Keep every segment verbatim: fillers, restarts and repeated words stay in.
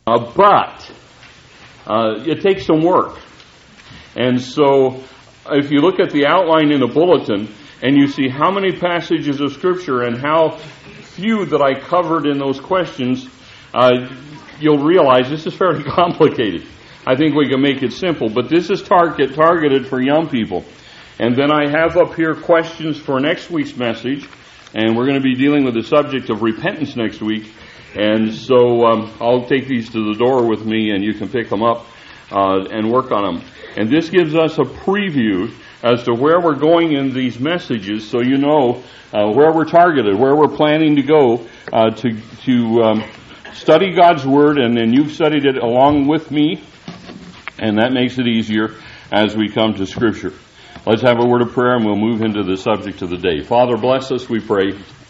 Uh, but uh, it takes some work. And so if you look at the outline in the bulletin and you see how many passages of Scripture and how few that I covered in those questions, uh, you'll realize this is fairly complicated. I think we can make it simple, but this is target targeted for young people. And then I have up here questions for next week's message, and we're going to be dealing with the subject of repentance next week. And so um, I'll take these to the door with me, and you can pick them up uh, and work on them. And this gives us a preview as to where we're going in these messages, so you know uh, where we're targeted, where we're planning to go uh, to to um, study God's Word, and then you've studied it along with me. And that makes it easier as we come to Scripture. Let's have a word of prayer and we'll move into the subject of the day. Father, bless us, we pray,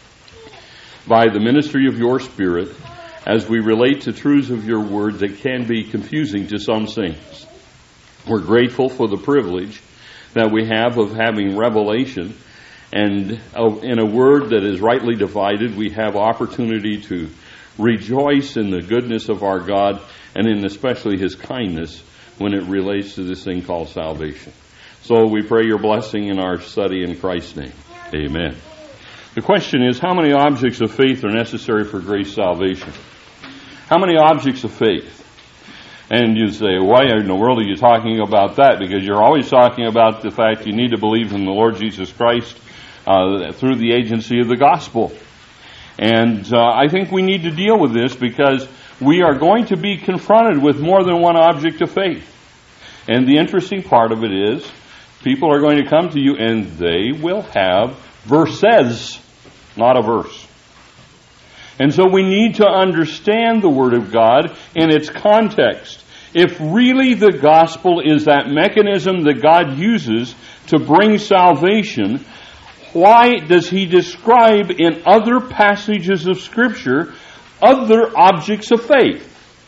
by the ministry of your Spirit, as we relate to truths of your word that can be confusing to some saints. We're grateful for the privilege that we have of having revelation, and in a word that is rightly divided, we have opportunity to rejoice in the goodness of our God and in especially His kindness when it relates to this thing called salvation. So we pray your blessing in our study in Christ's name. Amen. The question is, how many objects of faith are necessary for grace salvation? How many objects of faith? And you say, why in the world are you talking about that? Because you're always talking about the fact you need to believe in the Lord Jesus Christ uh, through the agency of the gospel. And uh, I think we need to deal with this because we are going to be confronted with more than one object of faith. And the interesting part of it is, people are going to come to you and they will have verses, not a verse. And so we need to understand the Word of God in its context. If really the gospel is that mechanism that God uses to bring salvation, why does He describe in other passages of Scripture other objects of faith?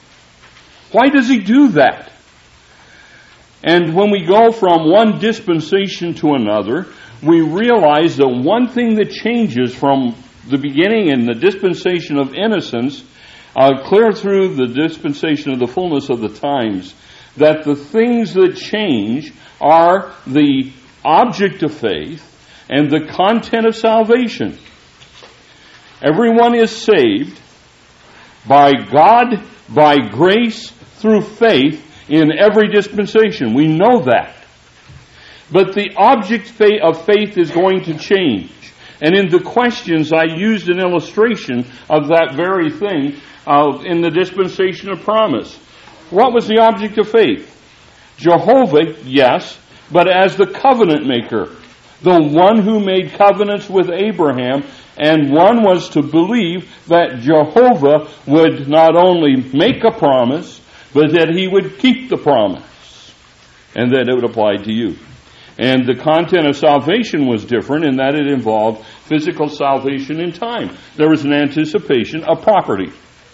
Why does He do that? And when we go from one dispensation to another, we realize that one thing that changes from the beginning in the dispensation of innocence, uh, clear through the dispensation of the fullness of the times, that the things that change are the object of faith and the content of salvation. Everyone is saved by God, by grace, through faith in every dispensation. We know that. But the object of faith is going to change. And in the questions, I used an illustration of that very thing uh, in the dispensation of promise. What was the object of faith? Jehovah, yes, but as the covenant maker, the one who made covenants with Abraham, and one was to believe that Jehovah would not only make a promise, but that He would keep the promise, and that it would apply to you. And the content of salvation was different in that it involved physical salvation in time. There was an anticipation of property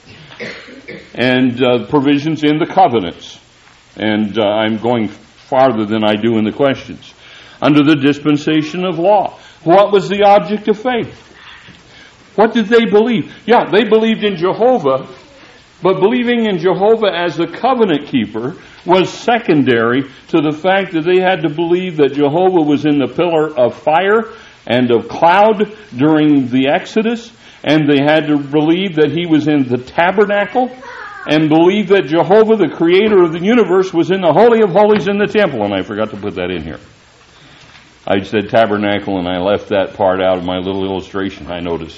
and uh, provisions in the covenants. And uh, I'm going farther than I do in the questions. Under the dispensation of law, what was the object of faith? What did they believe? Yeah, they believed in Jehovah, but believing in Jehovah as the covenant keeper was secondary to the fact that they had to believe that Jehovah was in the pillar of fire and of cloud during the Exodus, and they had to believe that He was in the tabernacle, and believe that Jehovah, the creator of the universe, was in the Holy of Holies in the temple. And I forgot to put that in here. I said tabernacle, and I left that part out of my little illustration I noticed.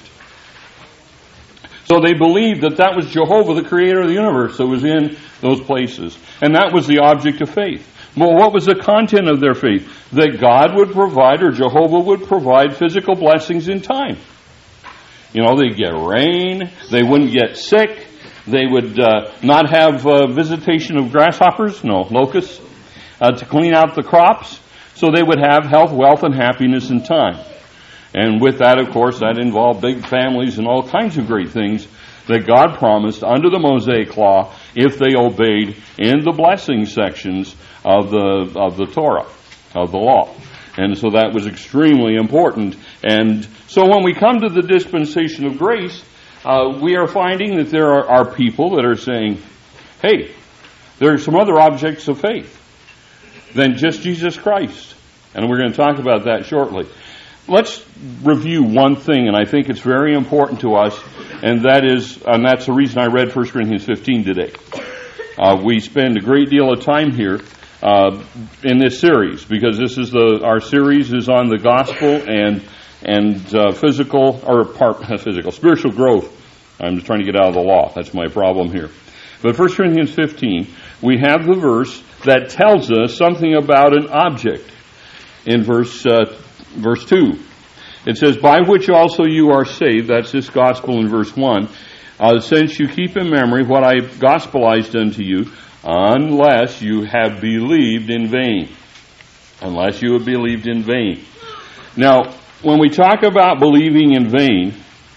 So they believed that that was Jehovah, the creator of the universe, that was in those places. And that was the object of faith. Well, what was the content of their faith? That God would provide, or Jehovah would provide, physical blessings in time. You know, they'd get rain, they wouldn't get sick, they would uh, not have uh, visitation of grasshoppers, no, locusts, uh, to clean out the crops. So they would have health, wealth, and happiness in time. And with that, of course, that involved big families and all kinds of great things that God promised under the Mosaic Law if they obeyed in the blessing sections of the of the Torah, of the law. And so that was extremely important. And so when we come to the dispensation of grace, uh, we are finding that there are, are people that are saying, hey, there are some other objects of faith than just Jesus Christ. And we're going to talk about that shortly. Let's review one thing, and I think it's very important to us, and that is, and that's the reason I read First Corinthians fifteen today. Uh, we spend a great deal of time here uh, in this series, because this is the our series is on the gospel and and uh, physical or part, physical spiritual growth. I'm just trying to get out of the law. That's my problem here. But First Corinthians fifteen, we have the verse that tells us something about an object. In verse uh, verse two, it says, "By which also you are saved." That's this gospel in verse one. Uh, "since you keep in memory what I gospelized unto you, unless you have believed in vain." Unless you have believed in vain. Now, when we talk about believing in vain,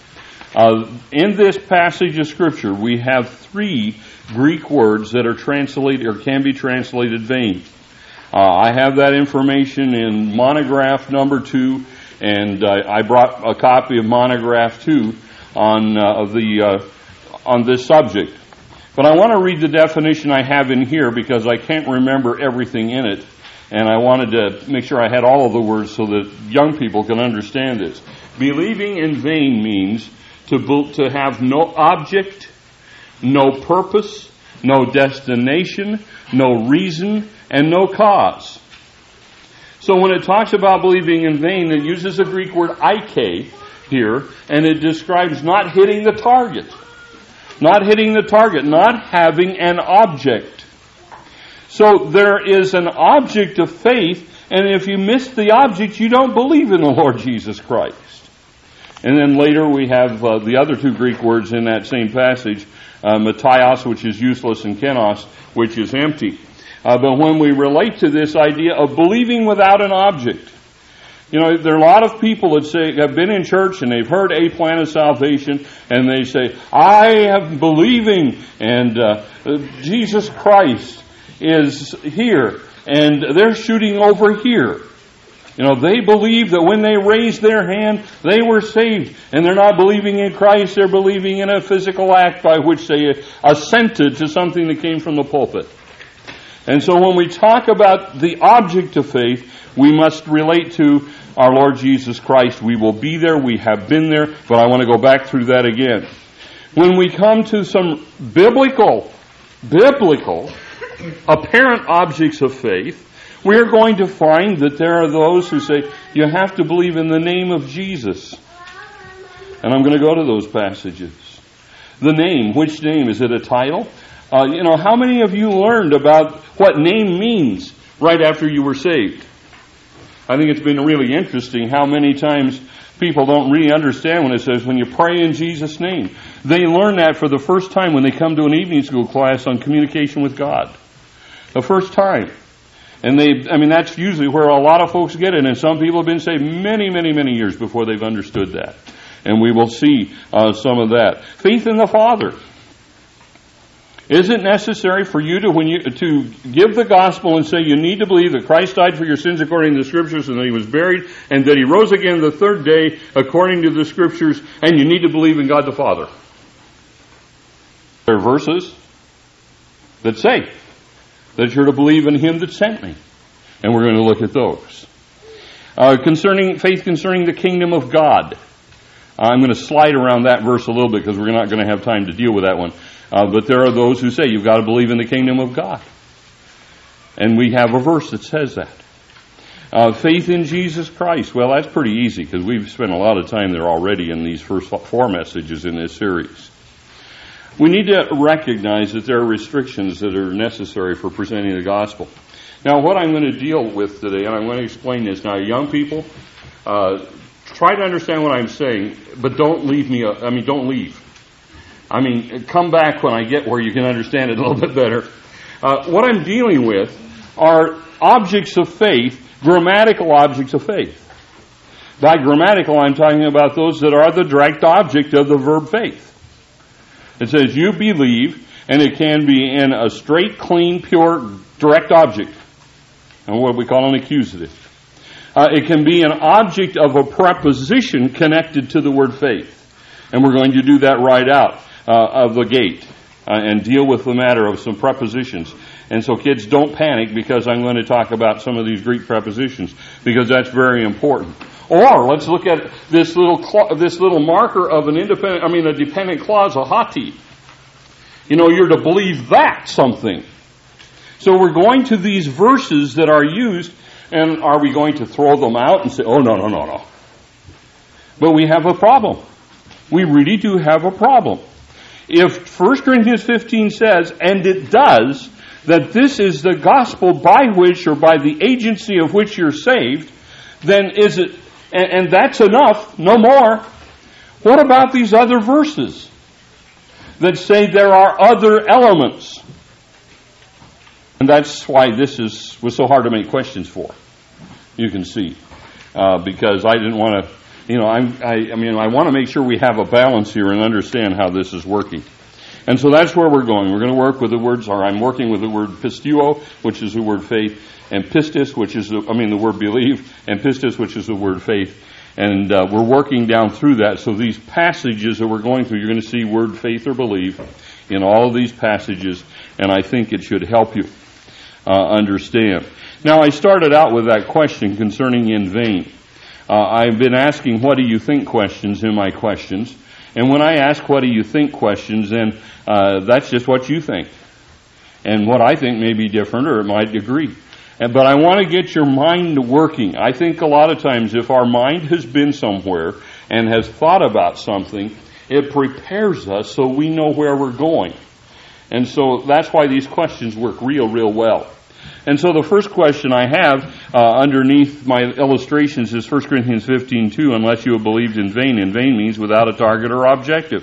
uh, in this passage of Scripture, we have three Greek words that are translated or can be translated vain. Uh, I have that information in monograph number two, and uh, I brought a copy of monograph two on uh, of the uh, on this subject. But I want to read the definition I have in here because I can't remember everything in it, and I wanted to make sure I had all of the words so that young people can understand this. Believing in vain means to to have no object, no purpose, no destination, no reason, and no cause. So when it talks about believing in vain, it uses the Greek word "ike" here, and it describes not hitting the target. Not hitting the target, not having an object. So there is an object of faith, and if you miss the object, you don't believe in the Lord Jesus Christ. And then later we have uh, the other two Greek words in that same passage, uh, mataios, which is useless, and kenos, which is empty. Uh, but when we relate to this idea of believing without an object, you know, there are a lot of people that say have been in church and they've heard a plan of salvation, and they say, "I am believing, and uh, Jesus Christ is here, and they're shooting over here." You know, they believe that when they raised their hand, they were saved. And they're not believing in Christ, they're believing in a physical act by which they assented to something that came from the pulpit. And so when we talk about the object of faith, we must relate to our Lord Jesus Christ. We will be there, we have been there, but I want to go back through that again. When we come to some biblical, biblical, apparent objects of faith, we're going to find that there are those who say, you have to believe in the name of Jesus. And I'm going to go to those passages. The name, which name? Is it a title? Uh, you know, how many of you learned about what name means right after you were saved? I think it's been really interesting how many times people don't really understand when it says, when you pray in Jesus' name. They learn that for the first time when they come to an evening school class on communication with God. The first time. And they, I mean, that's usually where a lot of folks get it. And some people have been saved many, many, many years before they've understood that. And we will see uh, some of that. Faith in the Father. Is it necessary for you to, when you, to give the gospel and say you need to believe that Christ died for your sins according to the Scriptures, and that He was buried, and that He rose again the third day according to the Scriptures, and you need to believe in God the Father? There are verses that say that you're to believe in Him that sent me. And we're going to look at those. Uh, concerning faith concerning the kingdom of God. I'm going to slide around that verse a little bit because we're not going to have time to deal with that one. Uh, but there are those who say you've got to believe in the kingdom of God. And we have a verse that says that. Uh, faith in Jesus Christ. Well, that's pretty easy because we've spent a lot of time there already in these first four messages in this series. We need to recognize that there are restrictions that are necessary for presenting the gospel. Now, what I'm going to deal with today, and I'm going to explain this. Now, young people, uh, try to understand what I'm saying, but don't leave me, I mean, don't leave. I mean, come back when I get where you can understand it a little bit better. Uh, what I'm dealing with are objects of faith, grammatical objects of faith. By grammatical, I'm talking about those that are the direct object of the verb faith. It says you believe, and it can be in a straight, clean, pure, direct object. And what we call an accusative. Uh, it can be an object of a preposition connected to the word faith. And we're going to do that right out uh, of the gate. uh, and deal with the matter of some prepositions. And so kids, don't panic because I'm going to talk about some of these Greek prepositions, because that's very important. Or let's look at this little cl- this little marker of an independent, I mean a dependent clause, a hati. You know, you're to believe that something. So we're going to these verses that are used, and are we going to throw them out and say, oh, no, no, no, no. But we have a problem. We really do have a problem. If First Corinthians fifteen says, and it does, that this is the gospel by which, or by the agency of which you're saved, then is it, and, and that's enough, no more. What about these other verses that say there are other elements? And that's why this is was so hard to make questions for. You can see, uh, because I didn't want to, you know, I'm, I, I mean, I want to make sure we have a balance here and understand how this is working. And so that's where we're going. We're going to work with the words, or I'm working with the word pisteuo, which is the word faith, and pistis, which is, the, I mean, the word believe, and pistis, which is the word faith. And uh, we're working down through that. So these passages that we're going through, you're going to see word faith or believe in all of these passages, and I think it should help you uh, understand. Now, I started out with that question concerning in vain. Uh, I've been asking what do you think questions in my questions. And when I ask what do you think questions, then uh, that's just what you think. And what I think may be different, or it might agree. And, but I want to get your mind working. I think a lot of times if our mind has been somewhere and has thought about something, it prepares us so we know where we're going. And so that's why these questions work real, real well. And so the first question I have uh, underneath my illustrations is First Corinthians fifteen two, unless you have believed in vain. In vain means without a target or objective.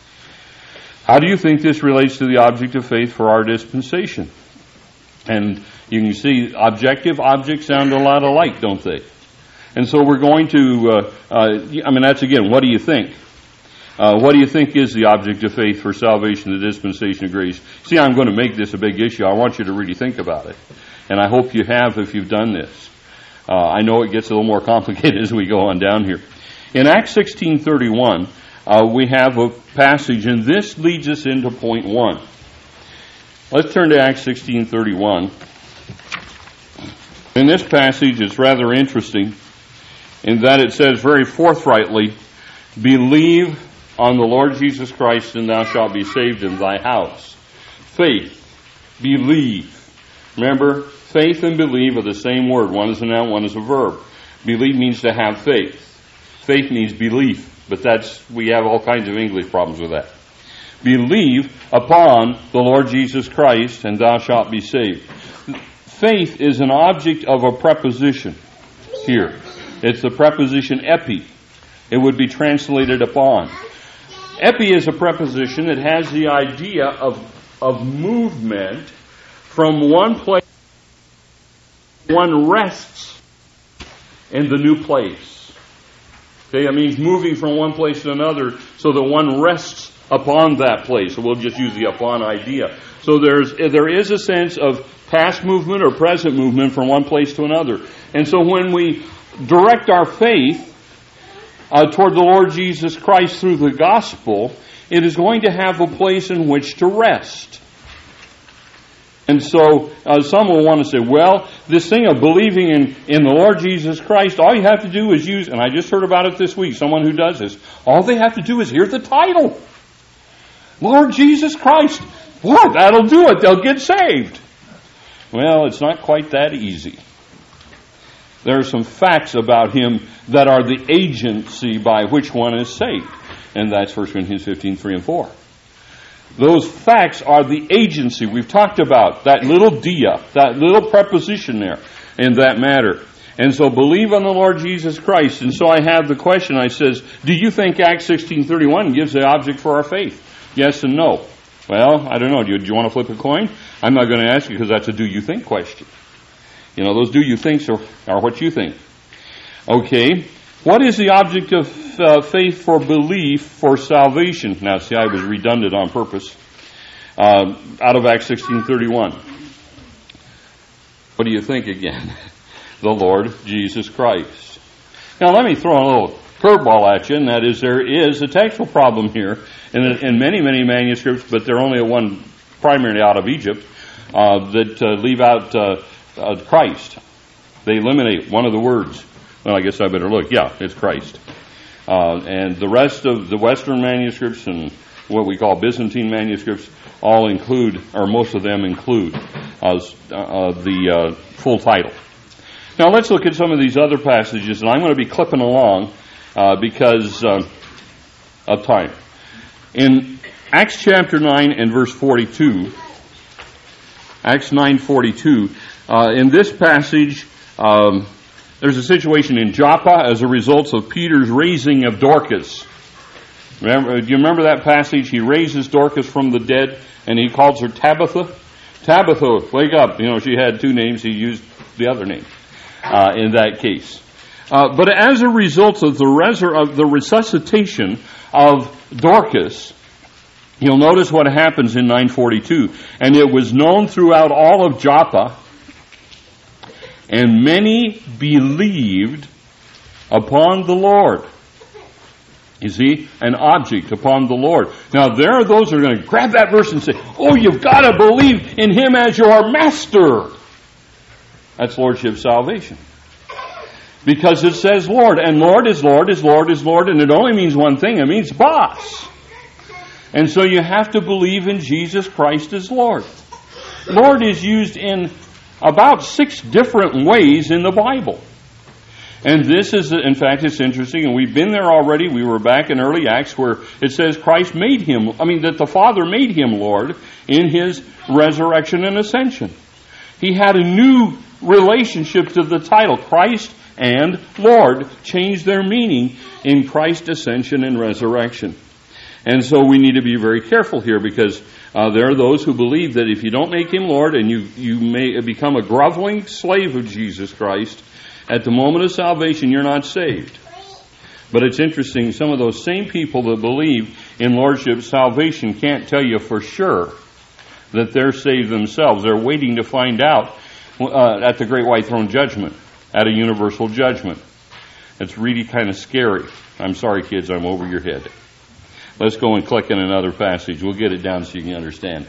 How do you think this relates to the object of faith for our dispensation? And you can see objective, objects sound a lot alike, don't they? And so we're going to, uh, uh, I mean, that's again, what do you think? Uh, what do you think is the object of faith for salvation, the dispensation of grace? See, I'm going to make this a big issue. I want you to really think about it. And I hope you have if you've done this. Uh, I know it gets a little more complicated as we go on down here. In Acts sixteen thirty-one, uh, we have a passage, and this leads us into point one. Let's turn to Acts sixteen thirty-one. In this passage, it's rather interesting in that it says very forthrightly, believe on the Lord Jesus Christ, and thou shalt be saved in thy house. Faith, believe. Remember, faith and believe are the same word. One is a noun, one is a verb. Believe means to have faith. Faith means belief, but that's we have all kinds of English problems with that. Believe upon the Lord Jesus Christ, and thou shalt be saved. Faith is an object of a preposition here. It's the preposition epi. It would be translated upon. Epi is a preposition that has the idea of, of movement from one place. One rests in the new place. Okay, that means moving from one place to another so that one rests upon that place. So we'll just use the upon idea. So there's there is a sense of past movement or present movement from one place to another. And so when we direct our faith uh, toward the Lord Jesus Christ through the gospel, it is going to have a place in which to rest. And so uh, some will want to say, well, this thing of believing in, in the Lord Jesus Christ, all you have to do is use, and I just heard about it this week, someone who does this, all they have to do is hear the title. Lord Jesus Christ. What? That'll do it. They'll get saved. Well, it's not quite that easy. There are some facts about Him that are the agency by which one is saved. And that's First Corinthians fifteen, three and four. Those facts are the agency. We've talked about that little dia, that little preposition there in that matter. And so believe on the Lord Jesus Christ. And so I have the question, I says, do you think Acts sixteen thirty-one gives the object for our faith? Yes and no. Well, I don't know. Do you, do you want to flip a coin? I'm not going to ask you because that's a do you think question. You know, those do you thinks are, are what you think. Okay. What is the object of uh, faith for belief for salvation? Now, see, I was redundant on purpose. Uh, out of Acts sixteen thirty-one. What do you think again? The Lord Jesus Christ. Now, let me throw a little curveball at you, and that is there is a textual problem here in, in many, many manuscripts, but they're only one primarily out of Egypt, uh, that uh, leave out uh, uh, Christ. They eliminate one of the words. Well, I guess I better look. Yeah, it's Christ. Uh, and the rest of the Western manuscripts and what we call Byzantine manuscripts all include, or most of them include, uh, uh, the uh, full title. Now let's look at some of these other passages, and I'm going to be clipping along uh, because uh, of time. In Acts chapter nine and verse forty-two, Acts nine forty-two, uh, in this passage, um, there's a situation in Joppa as a result of Peter's raising of Dorcas. Remember, do you remember that passage? He raises Dorcas from the dead, and he calls her Tabitha. Tabitha, wake up. You know, she had two names. He used the other name uh, in that case. Uh, but as a result of the, resur- of the resuscitation of Dorcas, you'll notice what happens in nine forty-two. And it was known throughout all of Joppa, and many believed upon the Lord. You see, an object upon the Lord. Now, there are those who are going to grab that verse and say, oh, you've got to believe in Him as your master. That's Lordship salvation. Because it says Lord, and Lord is Lord is Lord is Lord, and it only means one thing. It means boss. And so you have to believe in Jesus Christ as Lord. Lord is used in about six different ways in the Bible. And this is, in fact, it's interesting, and we've been there already. We were back in early Acts where it says Christ made Him, I mean, that the Father made Him Lord in His resurrection and ascension. He had a new relationship to the title. Christ and Lord changed their meaning in Christ's ascension and resurrection. And so we need to be very careful here, because uh, there are those who believe that if you don't make Him Lord and you, you may become a groveling slave of Jesus Christ, at the moment of salvation, you're not saved. But it's interesting, some of those same people that believe in Lordship salvation can't tell you for sure that they're saved themselves. They're waiting to find out uh, at the Great White Throne Judgment, at a universal judgment. It's really kind of scary. I'm sorry, kids, I'm over your head. Let's go and click in another passage. We'll get it down so you can understand.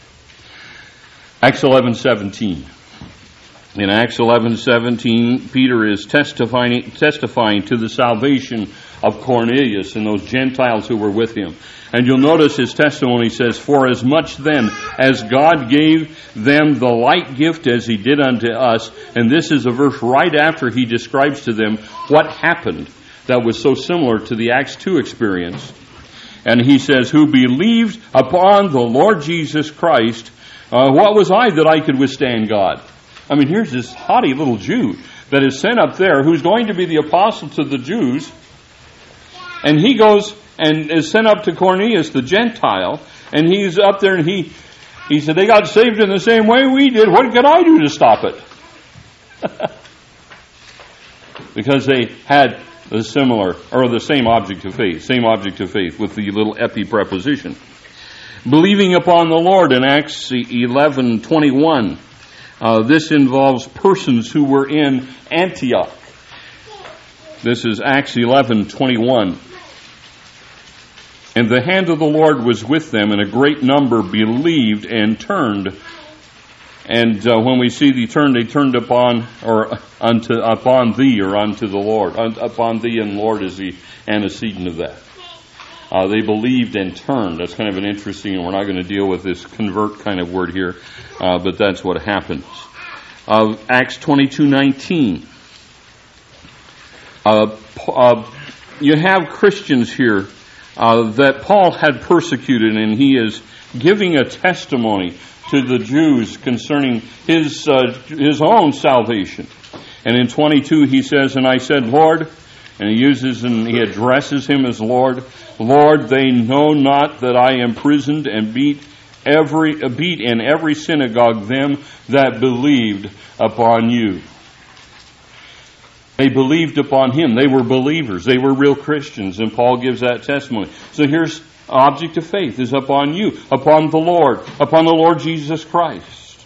Acts eleven seventeen. In Acts eleven seventeen, Peter is testifying, testifying to the salvation of Cornelius and those Gentiles who were with him. And you'll notice his testimony says, for as much then as God gave them the like gift as He did unto us, and this is a verse right after he describes to them what happened that was so similar to the Acts two experience. And he says, who believed upon the Lord Jesus Christ, uh, what was I that I could withstand God? I mean, here's this haughty little Jew that is sent up there who's going to be the apostle to the Jews. And he goes and is sent up to Cornelius, the Gentile. And he's up there and he, he said, they got saved in the same way we did. What can I do to stop it? Because they had the similar, or the same object of faith, same object of faith with the little epi preposition. Believing upon the Lord in Acts eleven twenty-one. Uh, this involves persons who were in Antioch. This is Acts eleven twenty-one. And the hand of the Lord was with them, and a great number believed and turned. And uh, when we see the turn, they turned upon or unto upon thee or unto the Lord. Un, upon thee and Lord is the antecedent of that. Uh, they believed and turned. That's kind of an interesting, and we're not going to deal with this convert kind of word here, uh, but that's what happens. Uh, Acts twenty-two nineteen. Uh, uh, you have Christians here uh, that Paul had persecuted, and he is giving a testimony to the Jews concerning his uh, his own salvation. And in twenty-two he says, and I said, Lord, and he uses and he addresses him as Lord, Lord, they know not that I imprisoned and beat every beat in every synagogue them that believed upon you. They believed upon Him. They were believers. They were real Christians, and Paul gives that testimony. So here's object of faith is upon you, upon the Lord, upon the Lord Jesus Christ.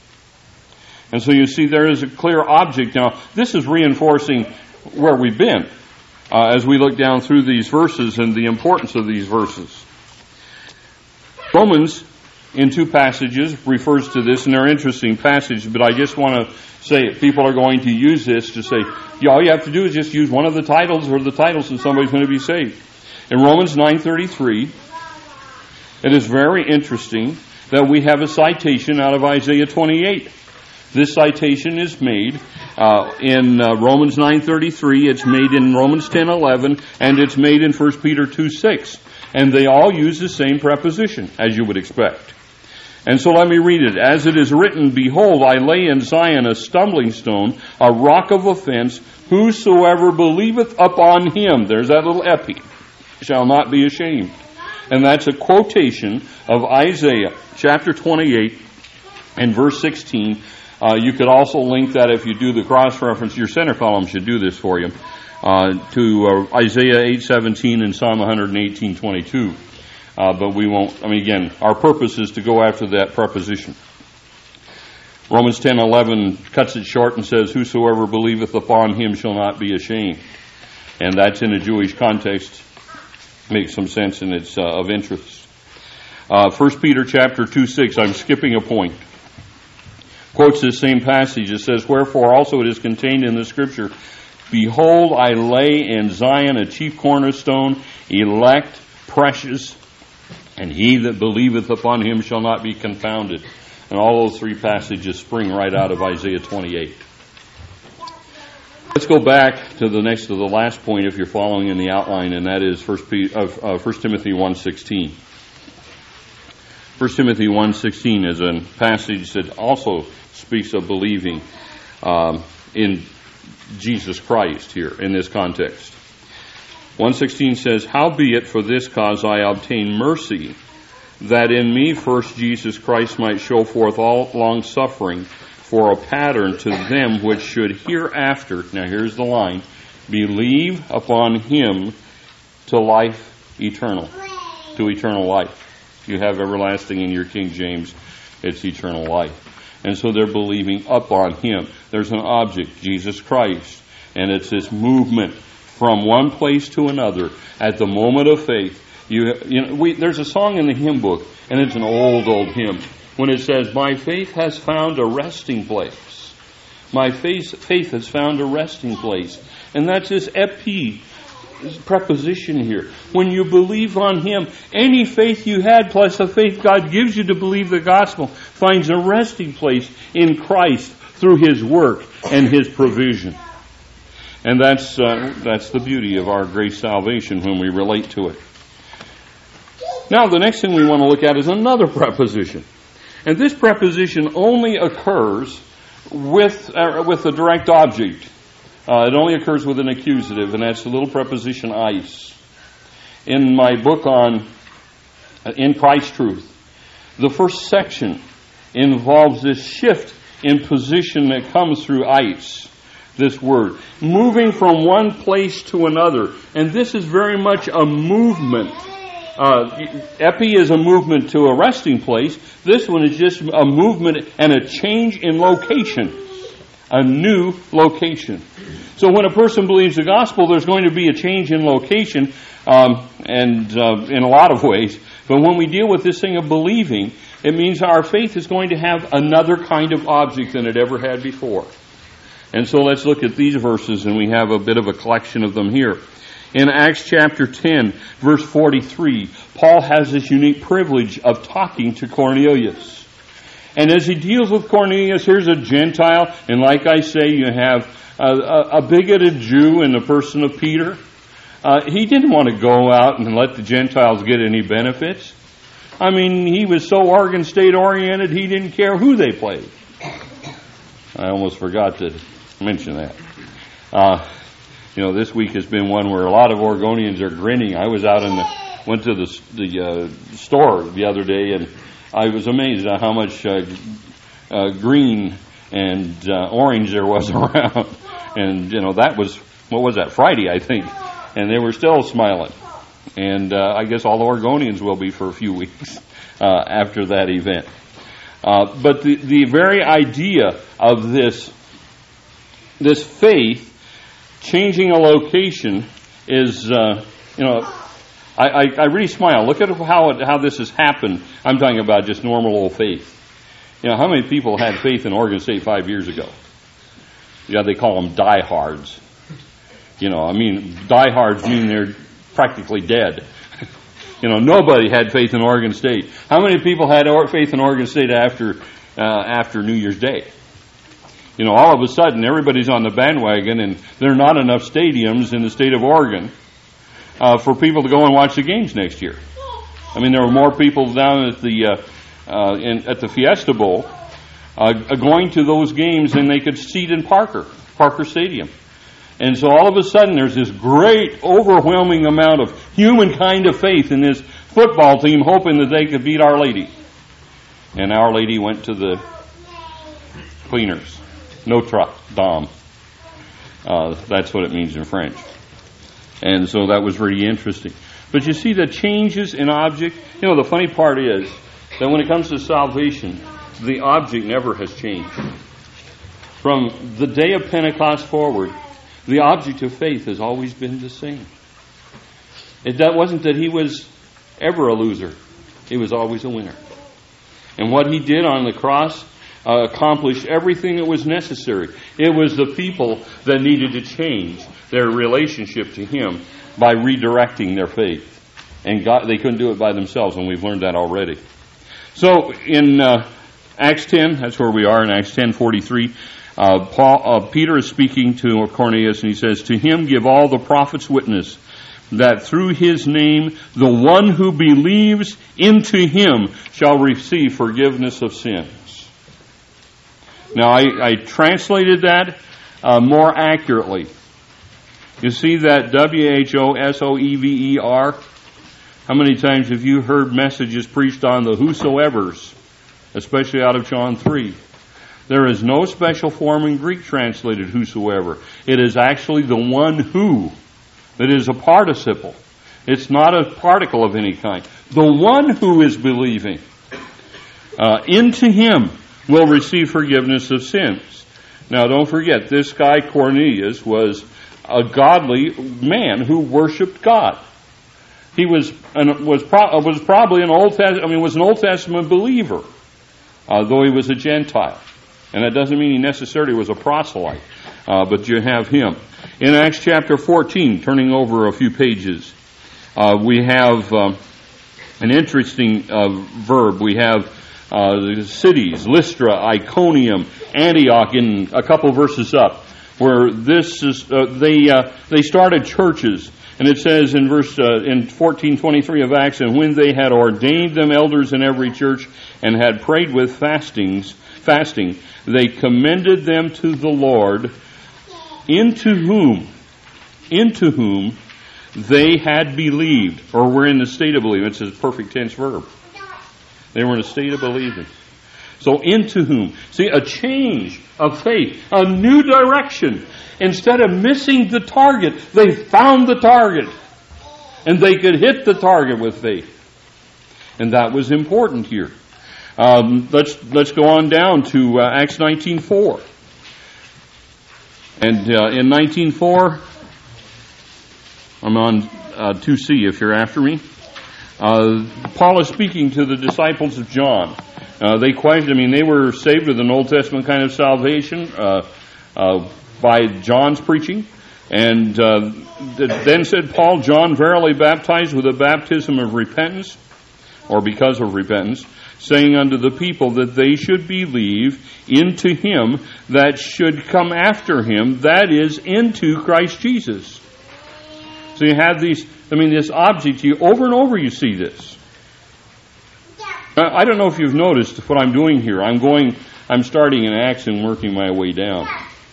And so you see there is a clear object. Now, this is reinforcing where we've been. uh, as we look down through these verses and the importance of these verses. Romans, in two passages, refers to this, and they're interesting passages, but I just want to say it. People are going to use this to say, yeah, all you have to do is just use one of the titles or the titles and somebody's going to be saved. In Romans nine thirty-three, it is very interesting that we have a citation out of Isaiah twenty-eight. This citation is made uh, in uh, Romans nine thirty-three, it's made in Romans ten eleven, and it's made in First Peter two six. And they all use the same preposition, as you would expect. And so let me read it. As it is written, Behold, I lay in Zion a stumbling stone, a rock of offense. Whosoever believeth upon him, there's that little epi, shall not be ashamed. And that's a quotation of Isaiah chapter twenty-eight and verse sixteen. Uh, you could also link that if you do the cross-reference. Your center column should do this for you. Uh, to uh, Isaiah eight seventeen and Psalm one eighteen twenty-two. Uh, but we won't, I mean, again, our purpose is to go after that preposition. Romans ten eleven cuts it short and says, Whosoever believeth upon him shall not be ashamed. And that's in a Jewish context. Makes some sense, and it's uh, of interest. Uh, First Peter chapter two six, I'm skipping a point. Quotes this same passage. It says, Wherefore also it is contained in the Scripture, Behold, I lay in Zion a chief cornerstone, elect, precious, and he that believeth upon him shall not be confounded. And all those three passages spring right out of Isaiah twenty-eight. Let's go back to the next to the last point if you're following in the outline, and that is First Timothy one sixteen. First Timothy one sixteen is a passage that also speaks of believing um, in Jesus Christ here in this context. one sixteen says, Howbeit for this cause I obtain mercy, that in me first Jesus Christ might show forth all long suffering for a pattern to them which should hereafter, now here's the line, believe upon him to life eternal, to eternal life. You have everlasting in your King James, it's eternal life. And so they're believing upon him. There's an object, Jesus Christ, and it's this movement from one place to another at the moment of faith. You, you know, we, there's a song in the hymn book, and it's an old, old hymn, when it says, My faith has found a resting place. My faith, faith has found a resting place. And that's this epi preposition here. When you believe on him, any faith you had plus the faith God gives you to believe the gospel finds a resting place in Christ through his work and his provision. And that's uh, that's the beauty of our grace salvation when we relate to it. Now the next thing we want to look at is another preposition. And this preposition only occurs with uh, with a direct object. Uh, it only occurs with an accusative, and that's the little preposition eis. In my book on uh, In Christ Truth, the first section involves this shift in position that comes through eis, this word, moving from one place to another. And this is very much a movement. Uh, epi is a movement to a resting place. This one is just a movement and a change in location. A new location. So when a person believes the gospel, there's going to be a change in location, um, and uh, in a lot of ways. But when we deal with this thing of believing, it means our faith is going to have another kind of object than it ever had before. And so let's look at these verses, and we have a bit of a collection of them here. In Acts chapter ten, verse forty-three, Paul has this unique privilege of talking to Cornelius. And as he deals with Cornelius, here's a Gentile, and like I say, you have a, a, a bigoted Jew in the person of Peter. Uh, he didn't want to go out and let the Gentiles get any benefits. I mean, he was so Oregon State oriented, he didn't care who they played. I almost forgot to mention that. Uh, you know, this week has been one where a lot of Oregonians are grinning. I was out in the, went to the, the uh, store the other day, and I was amazed at how much uh, uh, green and uh, orange there was around. And, you know, that was, what was that, Friday, I think. And they were still smiling. And uh, I guess all the Oregonians will be for a few weeks uh, after that event. Uh, but the, the very idea of this, this faith changing a location is, uh, you know, I, I, I really smile. Look at how it, how this has happened. I'm talking about just normal old faith. You know, how many people had faith in Oregon State five years ago? Yeah, they call them diehards. You know, I mean, diehards mean they're practically dead. You know, nobody had faith in Oregon State. How many people had faith in Oregon State after uh, after New Year's Day? You know, all of a sudden, everybody's on the bandwagon, and there are not enough stadiums in the state of Oregon uh, for people to go and watch the games next year. I mean, there were more people down at the uh, uh, in, at the Fiesta Bowl uh, going to those games than they could seat in Parker, Parker Stadium. And so all of a sudden there's this great, overwhelming amount of human kind of faith in this football team, hoping that they could beat Our Lady. And Our Lady went to the cleaners. Notre Dame. Uh, that's what it means in French. And so that was really interesting. But you see the changes in object. You know, the funny part is that when it comes to salvation, the object never has changed. From the day of Pentecost forward, the object of faith has always been the same. It that wasn't that he was ever a loser. He was always a winner. And what he did on the cross uh, accomplished everything that was necessary. It was the people that needed to change their relationship to him by redirecting their faith. And God, they couldn't do it by themselves, and we've learned that already. So in uh, Acts ten, that's where we are in Acts ten forty-three. Uh, Paul, uh, Peter is speaking to Cornelius, and he says, "To him give all the prophets witness that through his name the one who believes into him shall receive forgiveness of sins." Now, I, I translated that uh, more accurately. You see that W H O S O E V E R? How many times have you heard messages preached on the whosoevers, especially out of John three? There is no special form in Greek translated whosoever. It is actually the one who. That is a participle. It's not a particle of any kind. The one who is believing uh, into him will receive forgiveness of sins. Now don't forget, this guy Cornelius was a godly man who worshipped God. He was an, was pro, was probably an Old Testament, I mean was an Old Testament believer, uh, though he was a Gentile. And that doesn't mean he necessarily was a proselyte, uh, but you have him. In Acts chapter fourteen, turning over a few pages, uh, we have um, an interesting uh, verb. We have uh, the cities, Lystra, Iconium, Antioch, in a couple verses up, where this is uh, they uh, they started churches. And it says in verse uh, in fourteen twenty-three of Acts, "And when they had ordained them elders in every church and had prayed with fastings, fasting, they commended them to the Lord, into whom, into whom they had believed," or were in the state of believing. It's a perfect tense verb. They were in a state of believing. So into whom? See, a change of faith, a new direction. Instead of missing the target, they found the target. And they could hit the target with faith. And that was important here. Um, let's let's go on down to uh, Acts nineteen four. And uh, in nineteen four, I'm on uh, two C if you're after me. Uh, Paul is speaking to the disciples of John. Uh, they questioned, I mean, they were saved with an Old Testament kind of salvation uh, uh, by John's preaching. And uh, then said Paul, "John verily baptized with a baptism of repentance," or because of repentance, "saying unto the people that they should believe into him that should come after him, that is, into Christ Jesus." So you have these, I mean, this object, you over and over you see this. Now, I don't know if you've noticed what I'm doing here. I'm going, I'm starting in Acts and working my way down.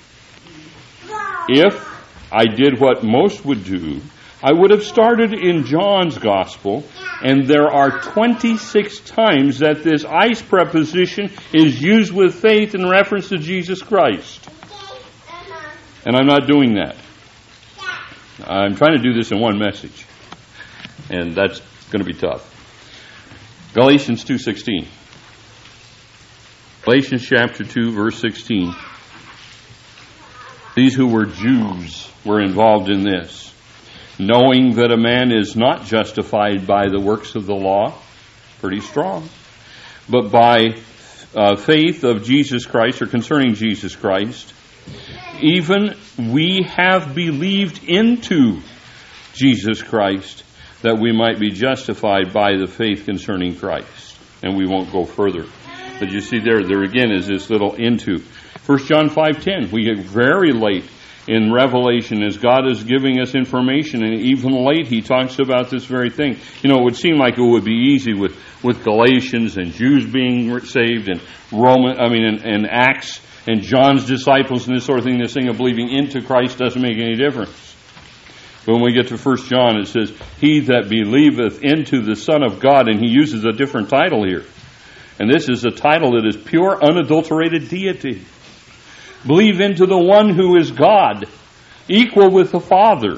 If I did what most would do, I would have started in John's Gospel, and there are twenty-six times that this "eis" preposition is used with faith in reference to Jesus Christ. And I'm not doing that. I'm trying to do this in one message, and that's going to be tough. Galatians two sixteen. Galatians chapter two, verse sixteen. These who were Jews were involved in this. knowing that a man is not justified by the works of the law, pretty strong, but by uh, faith of Jesus Christ, or concerning Jesus Christ, even we have believed into Jesus Christ, that we might be justified by the faith concerning Christ. And we won't go further. But you see there, there again is this little into. First John five ten, we get very late in Revelation as God is giving us information, and even late he talks about this very thing. You know, it would seem like it would be easy with, with Galatians and Jews being saved, and Roman, I mean, and, and Acts and John's disciples and this sort of thing. This thing of believing into Christ doesn't make any difference. But when we get to First John, it says, he that believeth into the Son of God, and he uses a different title here. And this is a title that is pure, unadulterated deity. Believe into the one who is God, equal with the Father,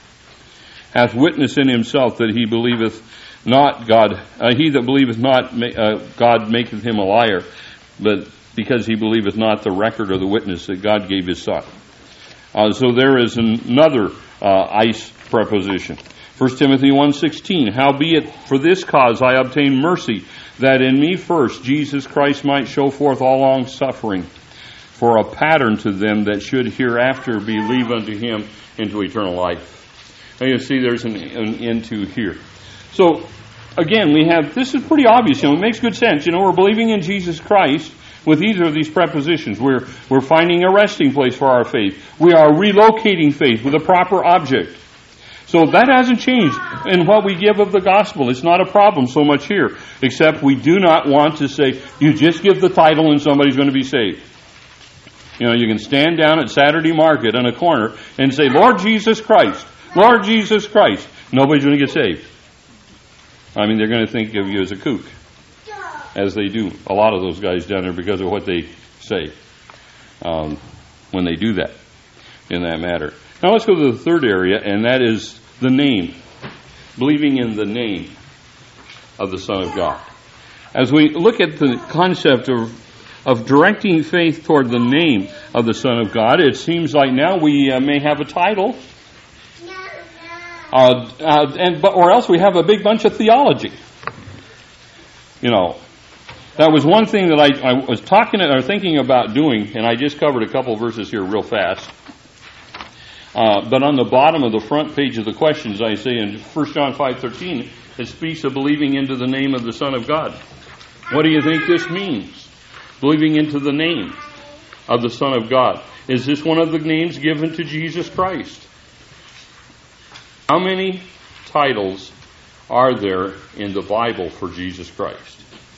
hath witness in himself that he believeth not God. Uh, he that believeth not uh, God maketh him a liar, but because he believeth not the record or the witness that God gave his Son. Uh, so there is another uh, ice preposition. First Timothy one sixteen, howbeit for this cause I obtain mercy, that in me first Jesus Christ might show forth all long suffering, for a pattern to them that should hereafter believe unto him into eternal life. Now you see there's an, an into here. So again, we have, this is pretty obvious, you know, it makes good sense. You know, we're believing in Jesus Christ with either of these prepositions. We're, we're finding a resting place for our faith. We are relocating faith with a proper object. So that hasn't changed in what we give of the gospel. It's not a problem so much here, except we do not want to say, you just give the title and somebody's going to be saved. You know, you can stand down at Saturday market on a corner and say, Lord Jesus Christ, Lord Jesus Christ. Nobody's going to get saved. I mean, they're going to think of you as a kook, as they do a lot of those guys down there because of what they say um, when they do that in that matter. Now let's go to the third area, and that is the name. Believing in the name of the Son of God. As we look at the concept of of directing faith toward the name of the Son of God, it seems like now we uh, may have a title, uh, uh, and but or else we have a big bunch of theology. You know, that was one thing that I, I was talking or thinking about doing, and I just covered a couple verses here real fast. Uh, but on the bottom of the front page of the questions, I say in First John five thirteen, it speaks of believing into the name of the Son of God. What do you think this means? Believing into the name of the Son of God. Is this one of the names given to Jesus Christ? How many titles are there in the Bible for Jesus Christ?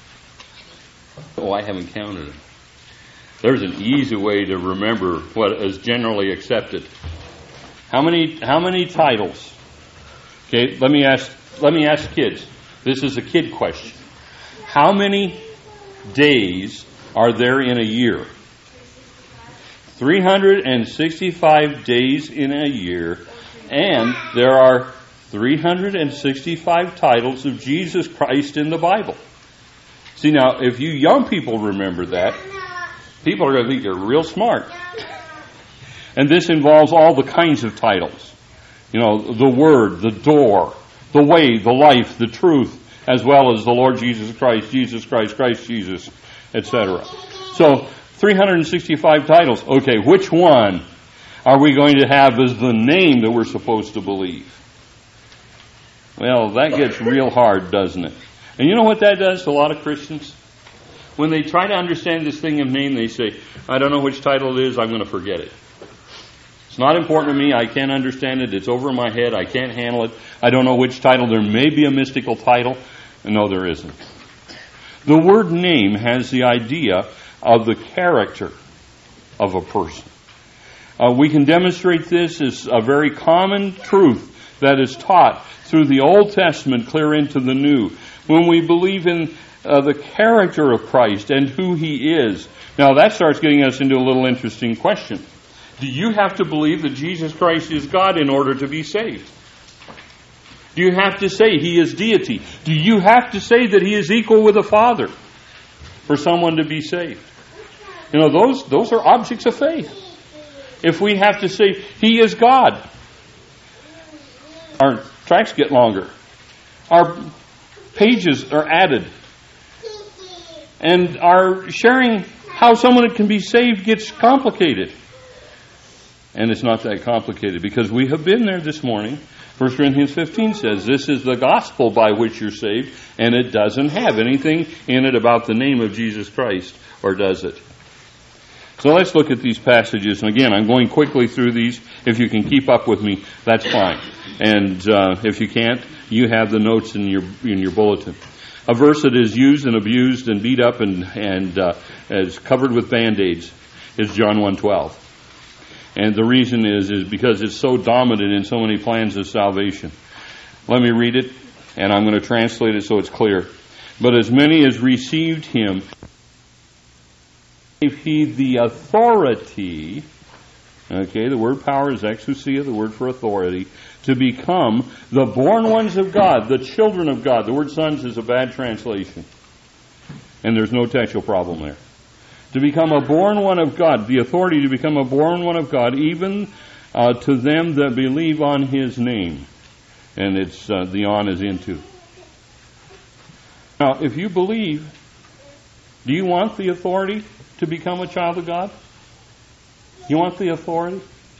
Oh, I haven't counted them. There's an easy way to remember what is generally accepted. How many how many titles? Okay, let me ask let me ask kids. This is a kid question. How many days are there in a year? three hundred sixty-five days in a year, and there are three hundred sixty-five titles of Jesus Christ in the Bible. See, now, if you young people remember that, people are going to think you're real smart. And this involves all the kinds of titles. You know, the Word, the door, the way, the life, the truth, as well as the Lord Jesus Christ, Jesus Christ, Christ Jesus, et cetera. So, three hundred sixty-five titles. Okay, which one are we going to have as the name that we're supposed to believe? Well, that gets real hard, doesn't it? And you know what that does to a lot of Christians? When they try to understand this thing of name, they say, I don't know which title it is, I'm going to forget it. It's not important to me, I can't understand it, it's over my head, I can't handle it, I don't know which title, there may be a mystical title. No, there isn't. The word name has the idea of the character of a person. Uh, we can demonstrate this as a very common truth that is taught through the Old Testament clear into the New. When we believe in uh, the character of Christ and who He is. Now that starts getting us into a little interesting question. Do you have to believe that Jesus Christ is God in order to be saved? Do you have to say He is deity? Do you have to say that He is equal with the Father for someone to be saved? You know, those, those are objects of faith. If we have to say He is God, Our tracts get longer. Our pages are added. And our sharing how someone can be saved gets complicated. And it's not that complicated because we have been there this morning. First Corinthians fifteen says, this is the gospel by which you're saved, and it doesn't have anything in it about the name of Jesus Christ, or does it? So let's look at these passages. And again, I'm going quickly through these. If you can keep up with me, that's fine. And uh, if you can't, you have the notes in your in your bulletin. A verse that is used and abused and beat up and, and uh, is covered with Band-Aids is John one twelve. And the reason is, is because it's so dominant in so many plans of salvation. Let me read it, and I'm going to translate it so it's clear. But as many as received him, gave he the authority, okay, the word power is exousia, the word for authority, to become the born ones of God, the children of God. The word sons is a bad translation. And there's no textual problem there. To become a born one of God, the authority to become a born one of God, even uh, to them that believe on his name. And it's uh, the on is into. Now, if you believe, do you want the authority to become a child of God? You want the authority?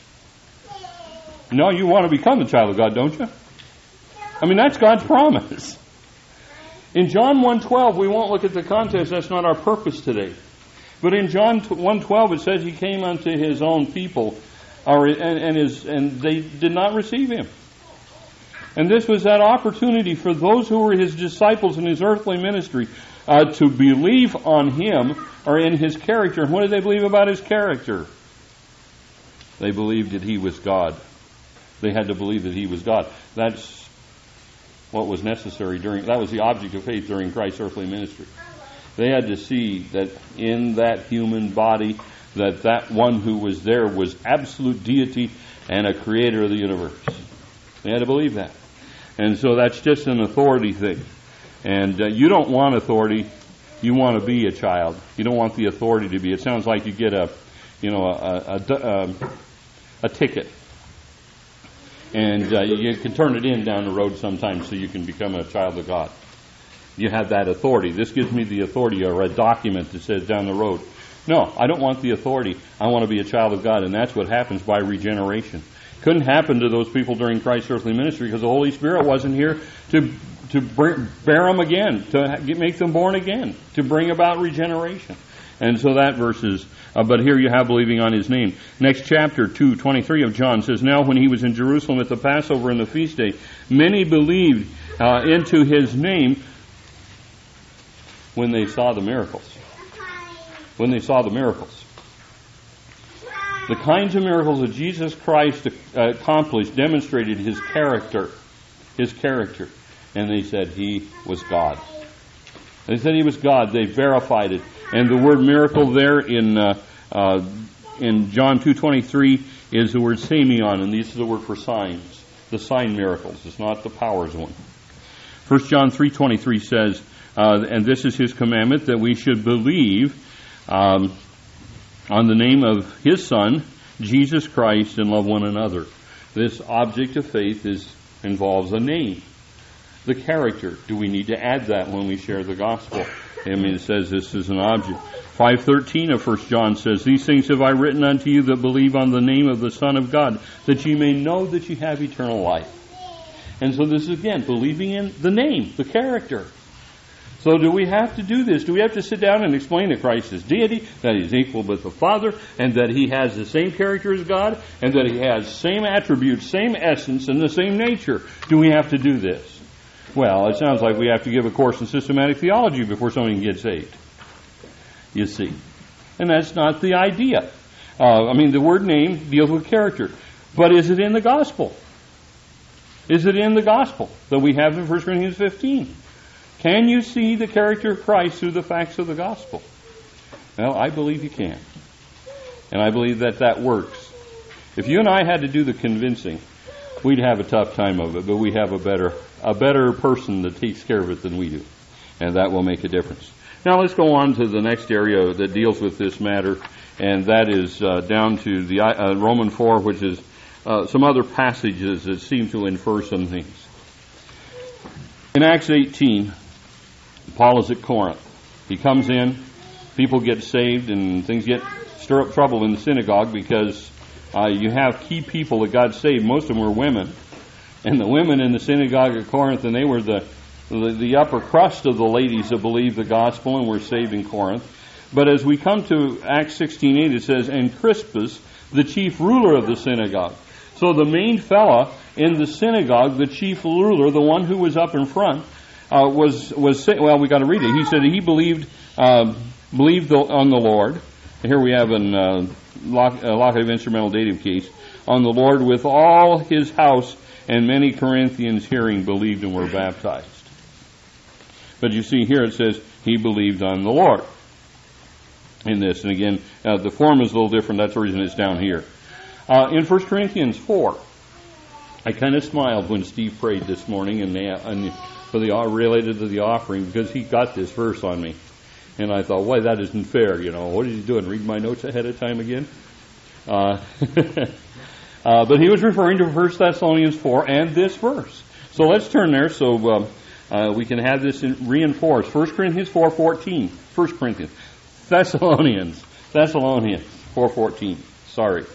No, you want to become a child of God, don't you? I mean, that's God's promise. In John one twelve, we won't look at the context. That's not our purpose today. But in John one twelve, it says he came unto his own people, or, and, and, his, and they did not receive him. And this was that opportunity for those who were his disciples in his earthly ministry uh, to believe on him or in his character. And what did they believe about his character? They believed that he was God. They had to believe that he was God. That's what was necessary during, that was the object of faith during Christ's earthly ministry. They had to see that in that human body, that that one who was there was absolute deity and a creator of the universe. They had to believe that. And so that's just an authority thing. And uh, you don't want authority. You want to be a child. You don't want the authority to be. It sounds like you get a, you know, a, a, a, a ticket. And uh, you can turn it in down the road sometimes so you can become a child of God. You have that authority. This gives me the authority, or a document that says down the road. No, I don't want the authority. I want to be a child of God, and that's what happens by regeneration. Couldn't happen to those people during Christ's earthly ministry because the Holy Spirit wasn't here to to bring, bear them again, to get, make them born again, to bring about regeneration. And so that verse is, uh, but here you have believing on his name. Next chapter, two twenty-three of John says, now when he was in Jerusalem at the Passover and the feast day, many believed uh, into his name when they saw the miracles. When they saw the miracles. The kinds of miracles that Jesus Christ accomplished demonstrated his character. His character. And they said he was God. They said he was God. They verified it. And the word miracle there in uh, uh, in John two twenty-three is the word semeion, and this is the word for signs. The sign miracles. It's not the powers one. First John three twenty-three says, uh, and this is his commandment, that we should believe um, on the name of his Son, Jesus Christ, and love one another. This object of faith is involves a name. The character. Do we need to add that when we share the gospel? I mean, it says this is an object. five thirteen of First John says, these things have I written unto you that believe on the name of the Son of God, that ye may know that ye have eternal life. And so this is, again, believing in the name, the character. So do we have to do this? Do we have to sit down and explain that Christ is deity, that he's equal with the Father, and that he has the same character as God, and that he has same attributes, same essence, and the same nature? Do we have to do this? Well, it sounds like we have to give a course in systematic theology before somebody can get saved. You see. And that's not the idea. Uh, I mean, the word name deals with character. But is it in the gospel? Is it in the gospel that we have in First Corinthians fifteen? Can you see the character of Christ through the facts of the gospel? Well, I believe you can. And I believe that that works. If you and I had to do the convincing, we'd have a tough time of it, but we have a better a better person that takes care of it than we do. And that will make a difference. Now let's go on to the next area that deals with this matter, and that is uh, down to the uh, Roman four, which is uh, some other passages that seem to infer some things. In Acts eighteen, Paul is at Corinth. He comes in, people get saved, and things get stir up trouble in the synagogue because uh, you have key people that got saved. Most of them were women, and the women in the synagogue at Corinth, and they were the the, the upper crust of the ladies that believed the gospel and were saved in Corinth. But as we come to Acts sixteen eight, it says, "And Crispus, the chief ruler of the synagogue." So the main fella in the synagogue, the chief ruler, the one who was up in front, uh, was was well. We got to read it. He said he believed uh, believed on the Lord. And here we have an uh, lock, a locative instrumental dative case on the Lord with all his house, and many Corinthians hearing believed and were baptized. But you see here it says he believed on the Lord in this. And again, uh, the form is a little different. That's the reason it's down here. Uh, in First Corinthians four, I kind of smiled when Steve prayed this morning and, they, and for the related to the offering, because he got this verse on me. And I thought, why, that isn't fair. You know, what is he doing? Read my notes ahead of time again? Uh, uh, but he was referring to First Thessalonians four and this verse. So let's turn there so um, uh, we can have this in, reinforced. First Corinthians four fourteen. First Corinthians. Thessalonians. Thessalonians four fourteen. Sorry.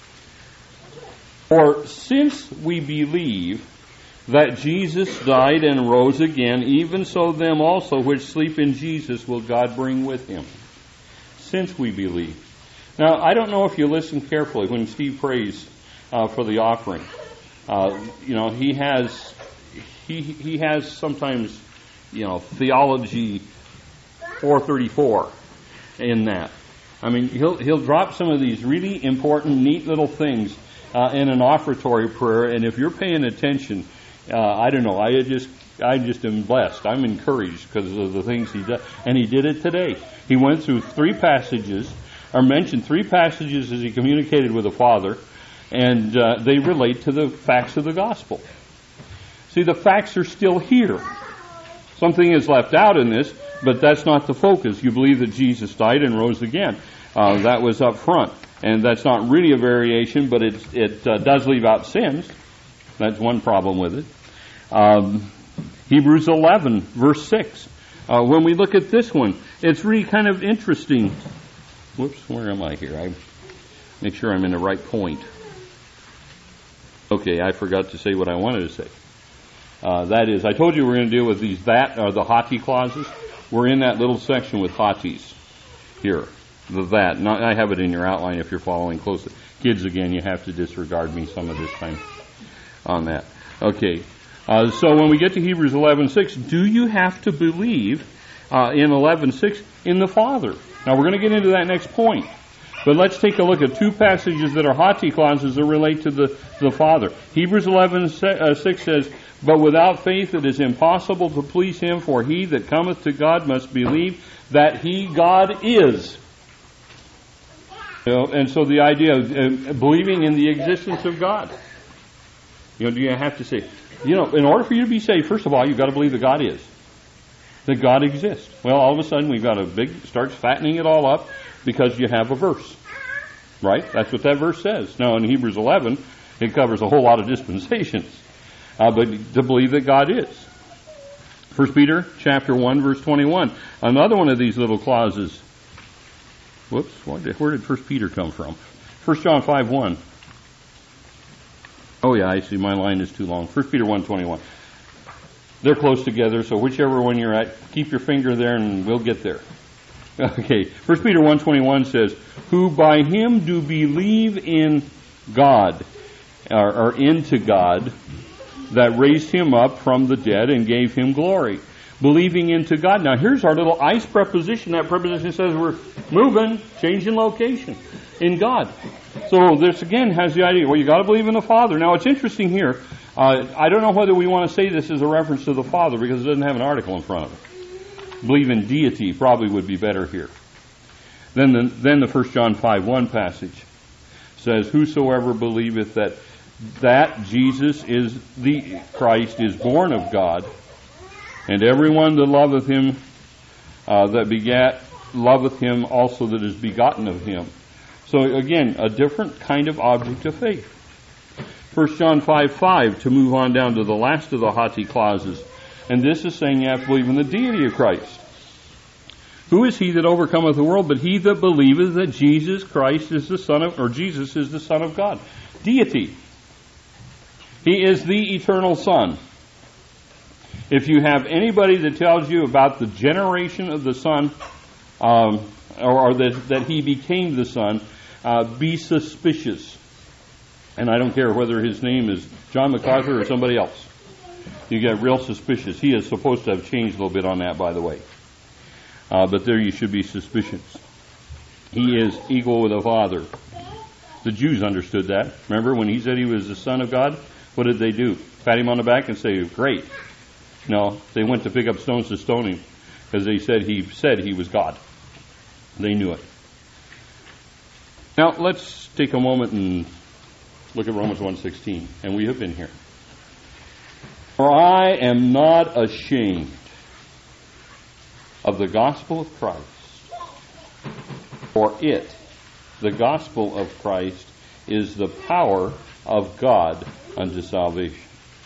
"For since we believe that Jesus died and rose again, even so them also which sleep in Jesus will God bring with him." Since we believe. Now, I don't know if you listen carefully when Steve prays uh, for the offering. Uh, you know, he has he he has sometimes, you know, theology four thirty-four in that. I mean, he'll he'll drop some of these really important, neat little things uh, in an offertory prayer, and if you're paying attention, uh, I don't know, I just I just am blessed. I'm encouraged because of the things he does, and he did it today. He went through three passages, or mentioned three passages as he communicated with the Father, and uh, they relate to the facts of the gospel. See, the facts are still here. Something is left out in this, but that's not the focus. You believe that Jesus died and rose again. Uh, that was up front. And that's not really a variation, but it, it uh, does leave out sins. That's one problem with it. Um, Hebrews eleven, verse six. Uh, when we look at this one, it's really kind of interesting. Whoops, where am I here? I make sure I'm in the right point. Okay, I forgot to say what I wanted to say. Uh, that is, I told you we we're going to deal with these that or the hati clauses. We're in that little section with hatis here. The that. Not, I have it in your outline if you're following closely. Kids, again, you have to disregard me some of this time on that. Okay. Uh, so when we get to Hebrews eleven six, do you have to believe uh, in eleven six in the Father? Now we're going to get into that next point. But let's take a look at two passages that are hati clauses that relate to the, the Father. Hebrews eleven six says, "But without faith it is impossible to please him, for he that cometh to God must believe that he God is." You know, and so the idea of uh, believing in the existence of God. You know, do you have to say, you know, in order for you to be saved, first of all, you've got to believe that God is. That God exists. Well, all of a sudden we've got a big, starts fattening it all up because you have a verse. Right? That's what that verse says. Now in Hebrews eleven, it covers a whole lot of dispensations. Uh, but to believe that God is. First Peter chapter one, verse twenty-one. Another one of these little clauses. Whoops, where did, where did First Peter come from? First John five one. Oh yeah, I see my line is too long. First Peter one twenty-one. They're close together, so whichever one you're at, keep your finger there and we'll get there. Okay, First Peter one twenty-one says, "Who by him do believe in God," or, or into God, "that raised him up from the dead and gave him glory." Believing into God. Now here's our little ice preposition. That preposition says we're moving, changing location in God. So this again has the idea, well, you got to believe in the Father. Now it's interesting here. Uh, I don't know whether we want to say this as a reference to the Father because it doesn't have an article in front of it. Believe in deity probably would be better here. Then the, then the First John five one passage says, "Whosoever believeth that that Jesus is the Christ is born of God, and everyone that loveth him, uh, that begat, loveth him also that is begotten of him." So again, a different kind of object of faith. First John five five to move on down to the last of the haughty clauses. And this is saying you have to believe in the deity of Christ. Who is he that overcometh the world but he that believeth that Jesus Christ is the Son of, or Jesus is the Son of God? Deity. He is the eternal Son. If you have anybody that tells you about the generation of the Son, um, or, or that, that he became the Son, uh, be suspicious. And I don't care whether his name is John MacArthur or somebody else. You get real suspicious. He is supposed to have changed a little bit on that, by the way. Uh, but there you should be suspicious. He is equal with the Father. The Jews understood that. Remember when he said he was the Son of God? What did they do? Pat him on the back and say, great. No, they went to pick up stones to stone him because they said he said he was God. They knew it. Now let's take a moment and look at Romans one sixteen. And we have been here. For I am not ashamed of the gospel of Christ. For it, the gospel of Christ, is the power of God unto salvation.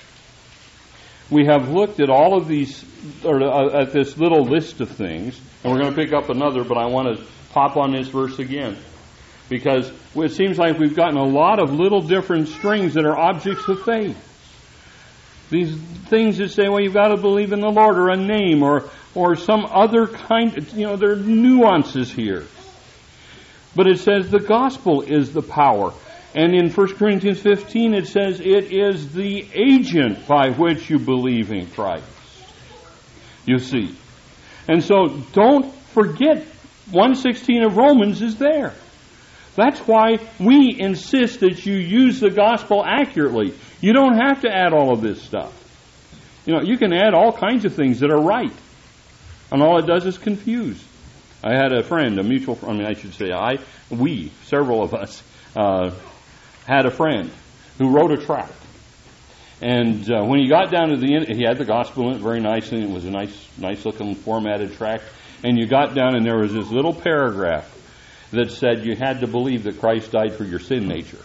We have looked at all of these, or uh, at this little list of things, and we're going to pick up another, but I want to pop on this verse again. Because it seems like we've gotten a lot of little different strings that are objects of faith. These things that say, well, you've got to believe in the Lord, or a name, or or some other kind, you know, there are nuances here. But it says the gospel is the power. And in First Corinthians fifteen it says it is the agent by which you believe in Christ. You see. And so don't forget one sixteen of Romans is there. That's why we insist that you use the gospel accurately. You don't have to add all of this stuff. You know, you can add all kinds of things that are right. And all it does is confuse. I had a friend, a mutual friend, I mean, I should say I, we, several of us, uh, had a friend who wrote a tract. And uh, when he got down to the end, he had the gospel in it very nicely. It was a nice, nice looking formatted tract. And you got down and there was this little paragraph that said you had to believe that Christ died for your sin nature.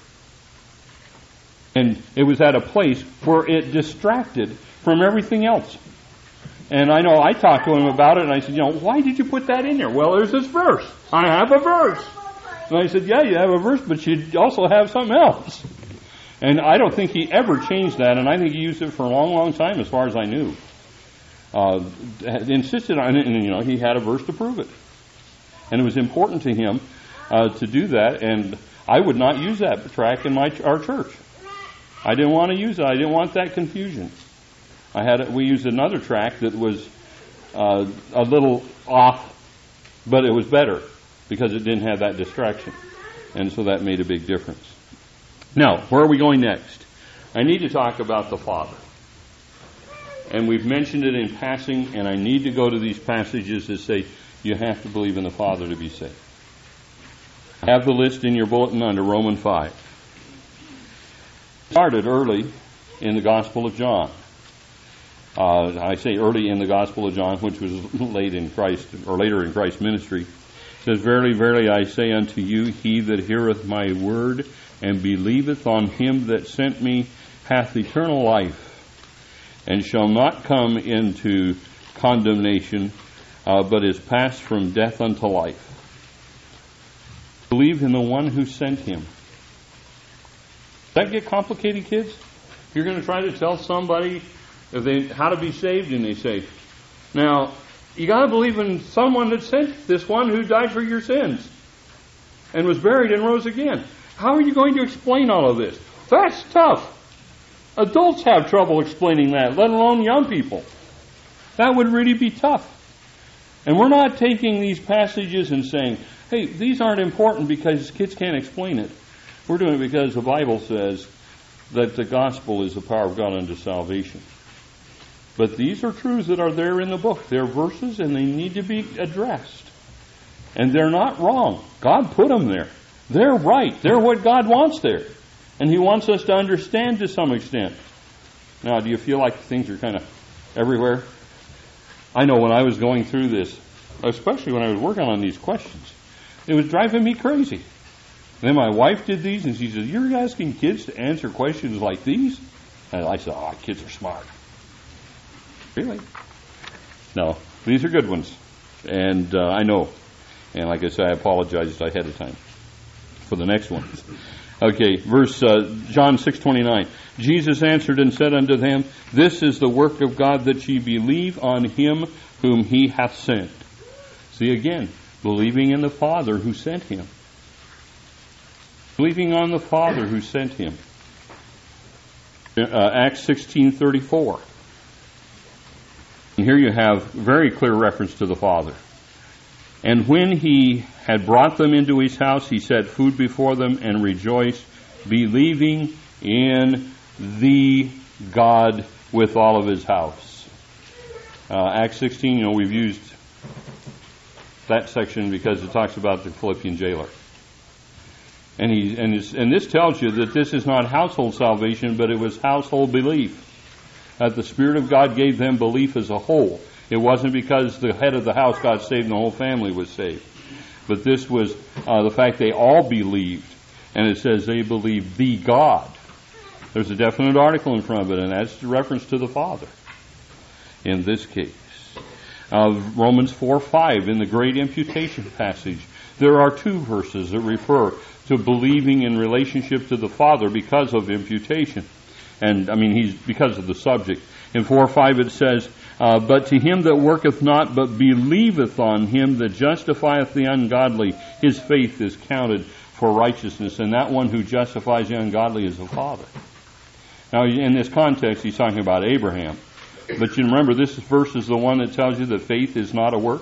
And it was at a place where it distracted from everything else. And I know I talked to him about it, and I said, you know, why did you put that in there? Well, there's this verse. I have a verse. And I said, yeah, you have a verse, but you also have something else. And I don't think he ever changed that, and I think he used it for a long, long time, as far as I knew. Uh, insisted on it, and, you know, he had a verse to prove it. And it was important to him uh, to do that, and I would not use that tract in my our church. I didn't want to use it. I didn't want that confusion. I had a, we used another tract that was uh, a little off, but it was better because it didn't have that distraction, and so that made a big difference. Now, where are we going next? I need to talk about the Father, and we've mentioned it in passing, and I need to go to these passages that say you have to believe in the Father to be saved. Have the list in your bulletin under Romans five. Started early in the Gospel of John. Uh, I say early in the Gospel of John, which was late in Christ, or later in Christ's ministry. It says, Verily, verily, I say unto you, he that heareth my word and believeth on him that sent me hath eternal life, and shall not come into condemnation, uh, but is passed from death unto life. Believe in the one who sent him. Does that get complicated, kids? You're going to try to tell somebody if they, how to be saved, and they say, now, you got to believe in someone that sent this one who died for your sins and was buried and rose again. How are you going to explain all of this? That's tough. Adults have trouble explaining that, let alone young people. That would really be tough. And we're not taking these passages and saying, hey, these aren't important because kids can't explain it. We're doing it because the Bible says that the gospel is the power of God unto salvation. But these are truths that are there in the book. They're verses and they need to be addressed. And they're not wrong. God put them there. They're right. They're what God wants there. And He wants us to understand to some extent. Now, do you feel like things are kind of everywhere? I know when I was going through this, especially when I was working on these questions, it was driving me crazy. Then my wife did these, and she said, "You're asking kids to answer questions like these?" And I said, "Oh, kids are smart." Really? No, these are good ones. And uh, I know. And like I said, I apologized ahead of time for the next one. Okay, verse uh, John six twenty-nine. Jesus answered and said unto them, "This is the work of God, that ye believe on him whom he hath sent." See again, believing in the Father who sent him. Believing on the Father who sent him. Uh, Acts sixteen thirty-four. And here you have very clear reference to the Father. And when he had brought them into his house, he set food before them and rejoiced, believing in the God with all of his house. Uh, Acts sixteen, you know, we've used that section because it talks about the Philippian jailer. And he and, his, and this tells you that this is not household salvation, but it was household belief. That the Spirit of God gave them belief as a whole. It wasn't because the head of the house got saved and the whole family was saved. But this was uh, the fact they all believed. And it says they believed the God. There's a definite article in front of it, and that's a reference to the Father in this case. Uh, Romans four five, in the great imputation passage, there are two verses that refer to believing in relationship to the Father because of imputation. And, I mean, he's because of the subject. In four five it says, uh, "But to him that worketh not, but believeth on him that justifieth the ungodly, his faith is counted for righteousness." And that one who justifies the ungodly is the Father. Now, in this context, he's talking about Abraham. But you remember, this verse is the one that tells you that faith is not a work.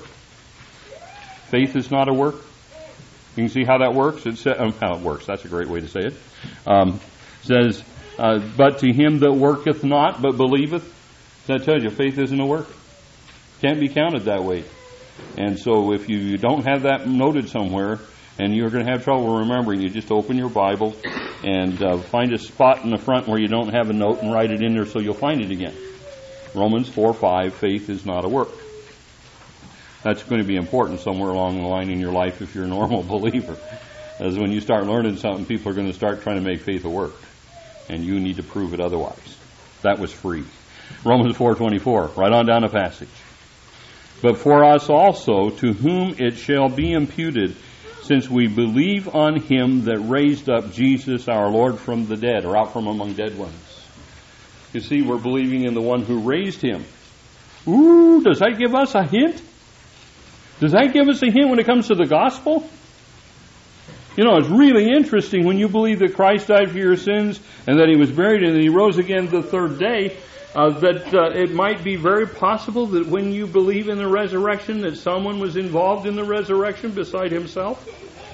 Faith is not a work. You can see how that works. It says, um, how it works. That's a great way to say it. Um, it says, uh, "But to him that worketh not, but believeth." That tells you faith isn't a work. Can't be counted that way. And so if you don't have that noted somewhere, and you're going to have trouble remembering, you just open your Bible and uh, find a spot in the front where you don't have a note and write it in there so you'll find it again. Romans four five, faith is not a work. That's going to be important somewhere along the line in your life if you're a normal believer. As when you start learning something, people are going to start trying to make faith a work. And you need to prove it otherwise. That was free. Romans four twenty-four, right on down the passage. "But for us also, to whom it shall be imputed, since we believe on him that raised up Jesus our Lord from the dead," or out from among dead ones. You see, we're believing in the one who raised him. Ooh, does that give us a hint? Does that give us a hint when it comes to the gospel? You know, it's really interesting when you believe that Christ died for your sins and that he was buried and that he rose again the third day, uh, that uh, it might be very possible that when you believe in the resurrection that someone was involved in the resurrection beside himself.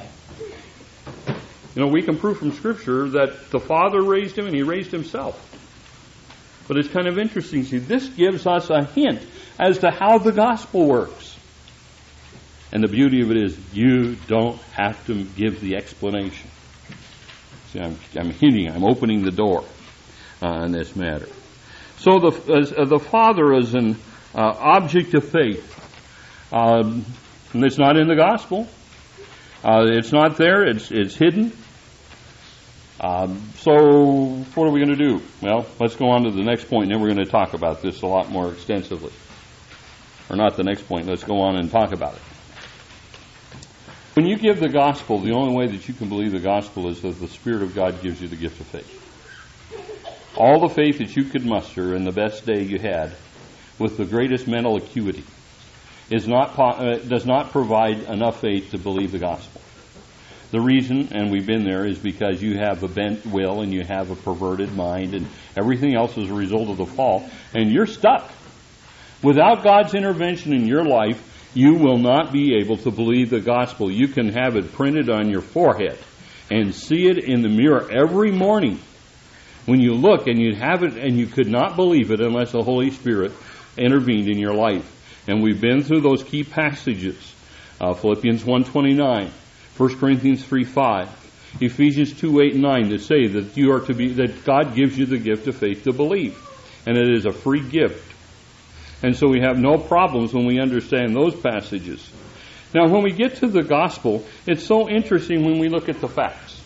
You know, we can prove from Scripture that the Father raised him and he raised himself. But it's kind of interesting. See, this gives us a hint as to how the gospel works. And the beauty of it is you don't have to give the explanation. See, I'm, I'm hinting, I'm opening the door uh, in this matter. So the, as, uh, the Father is an uh, object of faith. Um, and it's not in the gospel. Uh, it's not there. It's, it's hidden. Um, so what are we going to do? Well, let's go on to the next point, and then we're going to talk about this a lot more extensively. Or not the next point. Let's go on and talk about it. When you give the gospel, the only way that you can believe the gospel is that the Spirit of God gives you the gift of faith. All the faith that you could muster in the best day you had, with the greatest mental acuity, is not uh, does not provide enough faith to believe the gospel. The reason, and we've been there, is because you have a bent will and you have a perverted mind and everything else is a result of the fall, and you're stuck. Without God's intervention in your life, you will not be able to believe the gospel. You can have it printed on your forehead and see it in the mirror every morning when you look, and you have it, and you could not believe it unless the Holy Spirit intervened in your life. And we've been through those key passages. Uh, Philippians one twenty-nine, First Corinthians three five, Ephesians two eight and nine, that say that you are to be, that God gives you the gift of faith to believe. And it is a free gift. And so we have no problems when we understand those passages. Now, when we get to the gospel, it's so interesting when we look at the facts.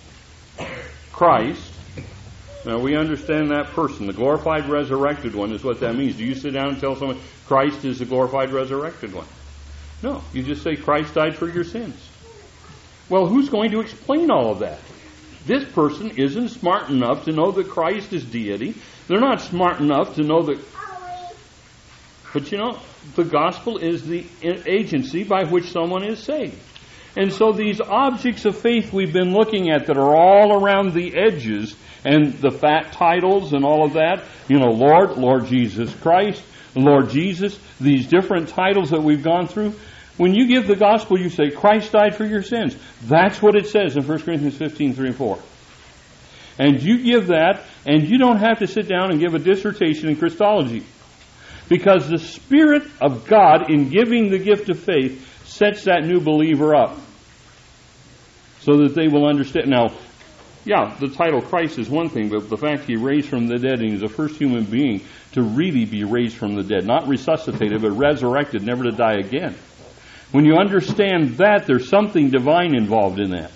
Christ. Now we understand that person. The glorified resurrected one is what that means. Do you sit down and tell someone Christ is the glorified resurrected one? No. You just say Christ died for your sins. Well, who's going to explain all of that? This person isn't smart enough to know that Christ is deity. They're not smart enough to know that... But you know, the gospel is the agency by which someone is saved. And so these objects of faith we've been looking at that are all around the edges, and the fat titles and all of that, you know, Lord, Lord Jesus Christ, Lord Jesus, these different titles that we've gone through. When you give the gospel, you say, Christ died for your sins. That's what it says in First Corinthians fifteen, three and four. And you give that, and you don't have to sit down and give a dissertation in Christology. Because the Spirit of God, in giving the gift of faith, sets that new believer up so that they will understand. Now, yeah, the title Christ is one thing, but the fact He raised from the dead and He's the first human being to really be raised from the dead, not resuscitated, but resurrected, never to die again. When you understand that, there's something divine involved in that.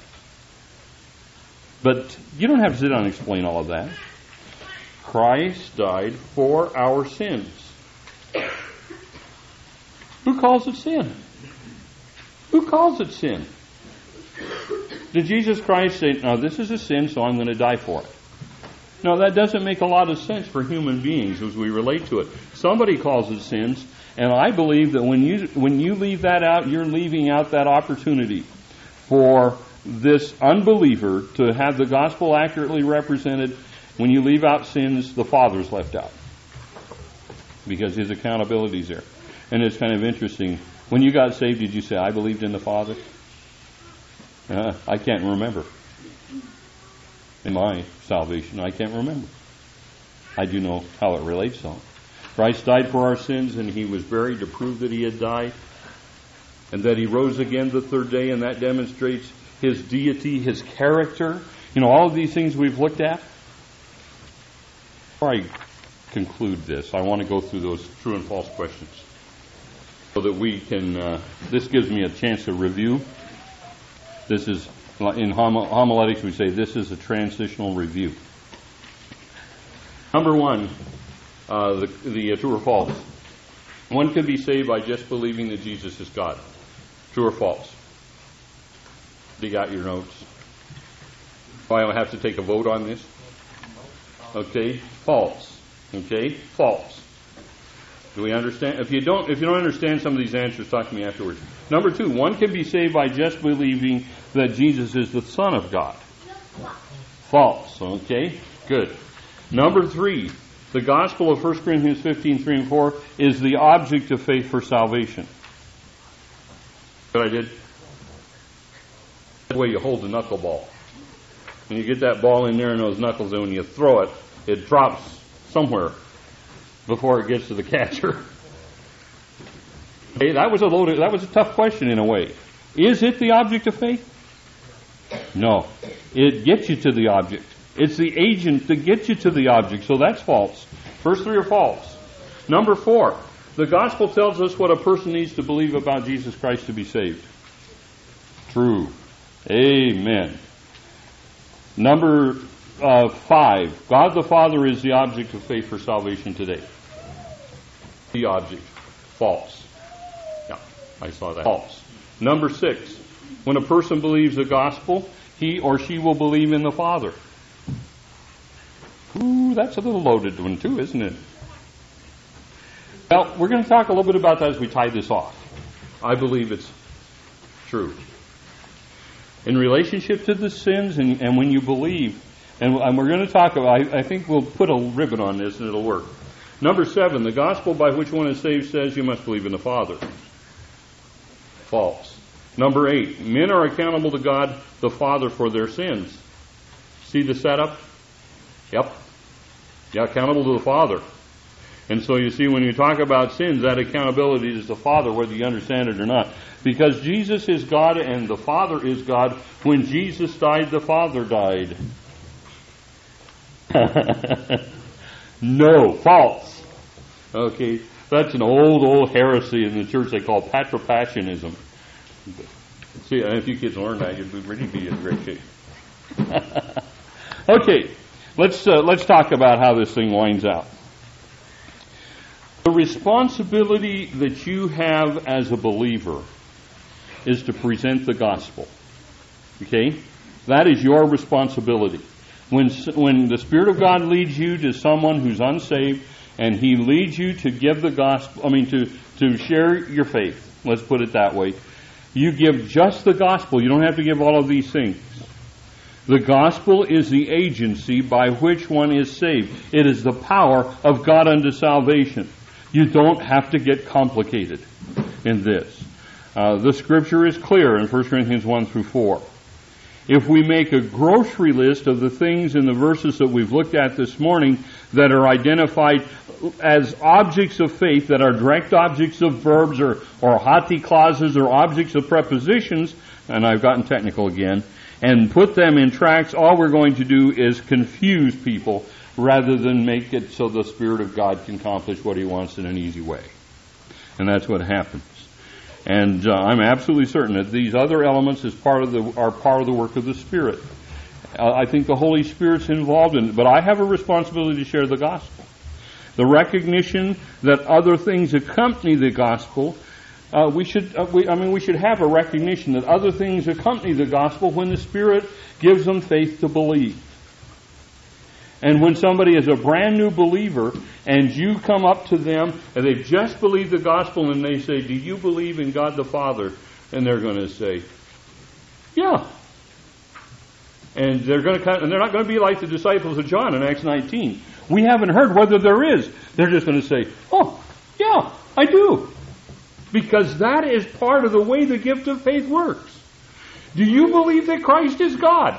But you don't have to sit down and explain all of that. Christ died for our sins. Who calls it sin? Who calls it sin? Did Jesus Christ say, no, this is a sin, so I'm going to die for it? No, that doesn't make a lot of sense for human beings as we relate to it. Somebody calls it sins, and I believe that when you when you leave that out, you're leaving out that opportunity for this unbeliever to have the gospel accurately represented. When you leave out sins, the Father's left out, because His accountability is there. And it's kind of interesting. When you got saved, did you say, I believed in the Father? Uh, I can't remember. In my salvation, I can't remember. I do know how it relates on. Christ died for our sins, and He was buried to prove that He had died, and that He rose again the third day, and that demonstrates His deity, His character. You know, all of these things we've looked at. Before I conclude this, I want to go through those true and false questions so that we can, uh, this gives me a chance to review. This is, in hom- homiletics we say, this is a transitional review. Number one, uh, the, the uh, true or false. One can be saved by just believing that Jesus is God. True or false? You got your notes? Oh, I don't have to take a vote on this? Okay, false. Okay, false. Do we understand? If you don't, if you don't understand some of these answers, talk to me afterwards. Number two, one can be saved by just believing that Jesus is the Son of God. False. Okay, good. Number three, the gospel of First Corinthians fifteen, three and four is the object of faith for salvation. What I did? The way you hold the knuckleball. When you get that ball in there and those knuckles, and when you throw it, it drops somewhere before it gets to the catcher. Okay, that was a loaded, that was a tough question in a way. Is it the object of faith? No. It gets you to the object. It's the agent that gets you to the object, so that's false. First three are false. Number four, the gospel tells us what a person needs to believe about Jesus Christ to be saved. True. Amen. Number uh, five, God the Father is the object of faith for salvation today. The object. False. Yeah, I saw that. False. Number six, when a person believes the gospel, he or she will believe in the Father. Ooh, that's a little loaded one too, isn't it? Well, we're going to talk a little bit about that as we tie this off. I believe it's true. In relationship to the sins, and, and when you believe, and, and we're going to talk about, I, I think we'll put a ribbon on this and it'll work. Number seven, the gospel by which one is saved says you must believe in the Father. False. Number eight, men are accountable to God the Father for their sins. See the setup? Yep. Yeah, accountable to the Father. And so you see, when you talk about sins, that accountability is the Father, whether you understand it or not. Because Jesus is God and the Father is God. When Jesus died, the Father died. No, false. Okay, that's an old, old heresy in the church they call patripassionism. See, if you kids learn that, you'd really be in great shape. Okay, let's uh, let's talk about how this thing winds out. The responsibility that you have as a believer is to present the gospel. Okay? That is your responsibility. When when the Spirit of God leads you to someone who's unsaved, and He leads you to give the gospel, I mean to, to share your faith, let's put it that way, you give just the gospel. You don't have to give all of these things. The gospel is the agency by which one is saved. It is the power of God unto salvation. You don't have to get complicated in this. Uh, the Scripture is clear in First Corinthians one through four. If we make a grocery list of the things in the verses that we've looked at this morning that are identified as objects of faith, that are direct objects of verbs or, or hati clauses or objects of prepositions, and I've gotten technical again, and put them in tracts, all we're going to do is confuse people rather than make it so the Spirit of God can accomplish what He wants in an easy way. And that's what happens. And uh, I'm absolutely certain that these other elements is part of the, are part of the work of the Spirit. Uh, I think the Holy Spirit's involved in it, but I have a responsibility to share the gospel. The recognition that other things accompany the gospel, uh, we should, uh, we, I mean, we should have a recognition that other things accompany the gospel when the Spirit gives them faith to believe. And when somebody is a brand new believer and you come up to them and they've just believed the gospel and they say, do you believe in God the Father? And they're going to say, yeah. And they're going to, and they're not going to be like the disciples of John in Acts nineteen. We haven't heard whether there is. They're just going to say, oh, yeah, I do. Because that is part of the way the gift of faith works. Do you believe that Christ is God?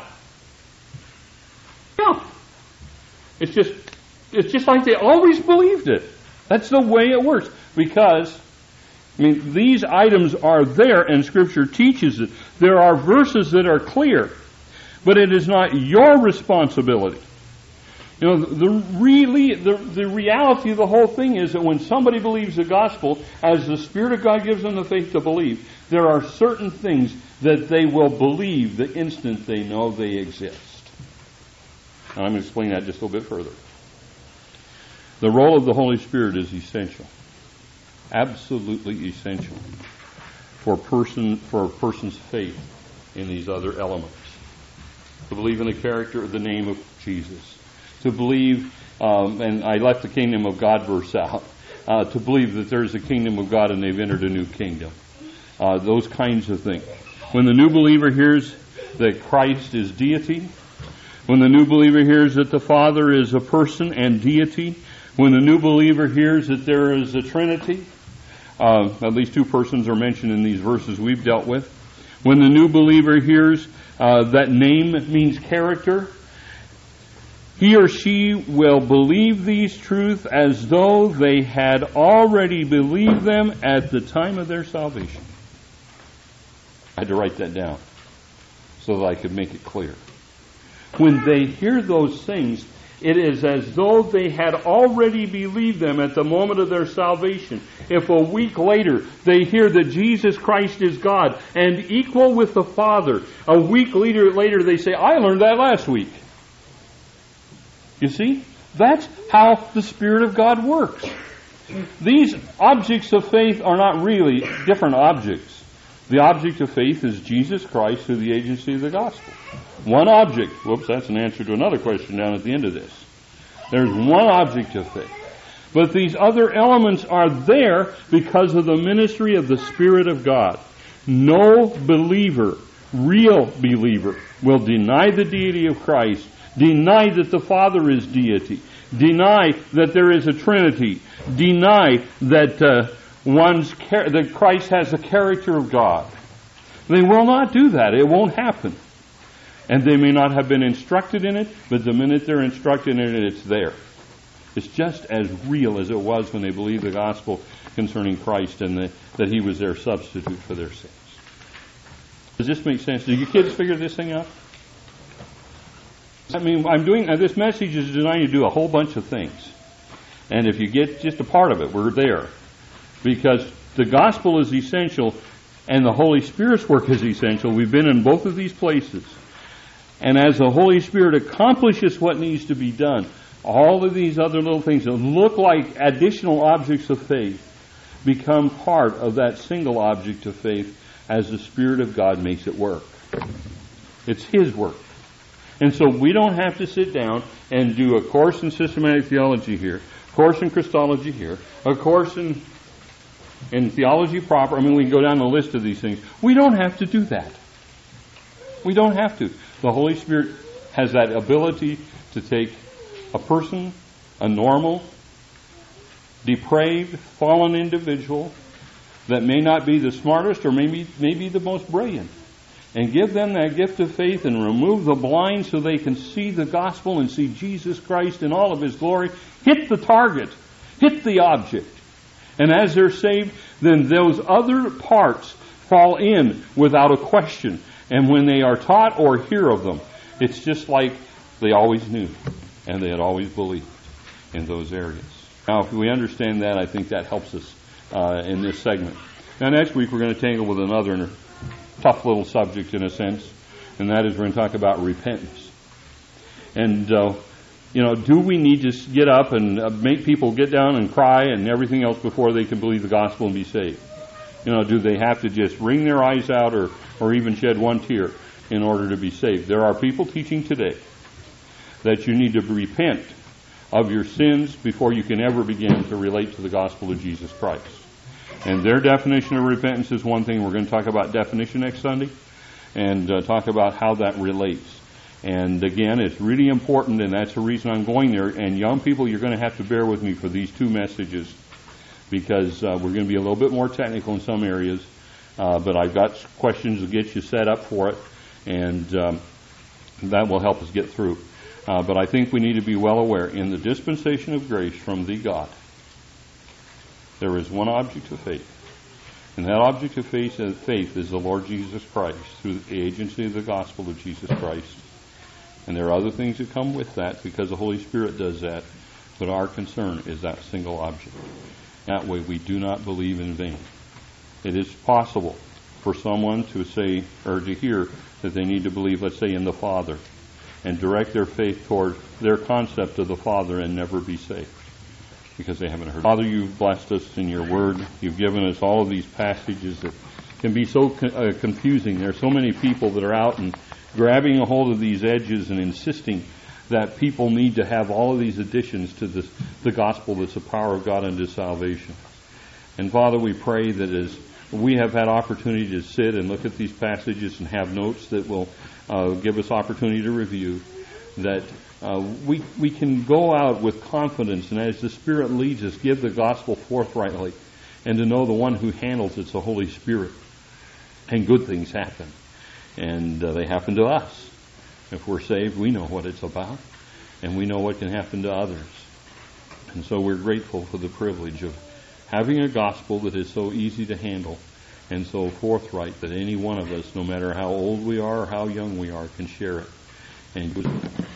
Yeah. It's just, it's just like they always believed it. That's the way it works. Because, I mean, these items are there and Scripture teaches it. There are verses that are clear, but it is not your responsibility. You know, the really, the, the reality of the whole thing is that when somebody believes the gospel, as the Spirit of God gives them the faith to believe, there are certain things that they will believe the instant they know they exist. And I'm going to explain that just a little bit further. The role of the Holy Spirit is essential. Absolutely essential for a person, for a person's faith in these other elements. To believe in the character of the name of Jesus. To believe, um, and I left the kingdom of God verse out, uh, to believe that there's a kingdom of God and they've entered a new kingdom. Uh, those kinds of things. When the new believer hears that Christ is deity, when the new believer hears that the Father is a person and deity, when the new believer hears that there is a Trinity, uh, at least two persons are mentioned in these verses we've dealt with, when the new believer hears uh, that name means character, he or she will believe these truths as though they had already believed them at the time of their salvation. I had to write that down so that I could make it clear. When they hear those things, it is as though they had already believed them at the moment of their salvation. If a week later they hear that Jesus Christ is God and equal with the Father, a week later, later they say, I learned that last week. You see? That's how the Spirit of God works. These objects of faith are not really different objects. The object of faith is Jesus Christ through the agency of the gospel. One object. Whoops, that's an answer to another question down at the end of this. There's one object of faith. But these other elements are there because of the ministry of the Spirit of God. No believer, real believer, will deny the deity of Christ, deny that the Father is deity, deny that there is a Trinity, deny that uh, one's char- that Christ has the character of God. They will not do that. It won't happen. And they may not have been instructed in it, but the minute they're instructed in it, it's there. It's just as real as it was when they believed the gospel concerning Christ and the, that He was their substitute for their sins. Does this make sense? Do your kids figure this thing out? I mean, I'm doing, uh, this message is designed to do a whole bunch of things. And if you get just a part of it, we're there. Because the gospel is essential and the Holy Spirit's work is essential. We've been in both of these places. And as the Holy Spirit accomplishes what needs to be done, all of these other little things that look like additional objects of faith become part of that single object of faith as the Spirit of God makes it work. It's His work. And so we don't have to sit down and do a course in systematic theology here, a course in Christology here, a course in, in theology proper. I mean, we can go down the list of these things. We don't have to do that. We don't have to. The Holy Spirit has that ability to take a person, a normal, depraved, fallen individual that may not be the smartest or maybe, maybe the most brilliant, and give them that gift of faith and remove the blind so they can see the gospel and see Jesus Christ in all of His glory. Hit the target. Hit the object. And as they're saved, then those other parts fall in without a question. And when they are taught or hear of them, it's just like they always knew and they had always believed in those areas. Now, if we understand that, I think that helps us uh, in this segment. Now, next week we're going to tangle with another tough little subject in a sense, and that is we're going to talk about repentance. And, uh, you know, do we need to get up and uh, make people get down and cry and everything else before they can believe the gospel and be saved? You know, do they have to just wring their eyes out or, or even shed one tear in order to be saved? There are people teaching today that you need to repent of your sins before you can ever begin to relate to the gospel of Jesus Christ. And their definition of repentance is one thing. We're going to talk about definition next Sunday and uh, talk about how that relates. And again, it's really important, and that's the reason I'm going there. And young people, you're going to have to bear with me for these two messages because uh, we're going to be a little bit more technical in some areas. Uh, but I've got questions to get you set up for it, and um, that will help us get through. Uh, but I think we need to be well aware, in the dispensation of grace from the God, there is one object of faith. And that object of faith, uh, faith is the Lord Jesus Christ through the agency of the gospel of Jesus Christ. And there are other things that come with that because the Holy Spirit does that. But our concern is that single object. That way we do not believe in vain. It is possible for someone to say or to hear that they need to believe, let's say, in the Father, and direct their faith toward their concept of the Father and never be saved because they haven't heard. Father, you've blessed us in your word. You've given us all of these passages that can be so uh, confusing. There are so many people that are out and grabbing a hold of these edges and insisting that people need to have all of these additions to this, the gospel that's the power of God unto salvation. And Father, we pray that as we have had opportunity to sit and look at these passages and have notes that will uh, give us opportunity to review, that uh, we we can go out with confidence and as the Spirit leads us, give the gospel forthrightly, and to know the one who handles it's the Holy Spirit. And good things happen. And uh, they happen to us. If we're saved, we know what it's about, and we know what can happen to others. And so we're grateful for the privilege of having a gospel that is so easy to handle and so forthright that any one of us, no matter how old we are or how young we are, can share it. And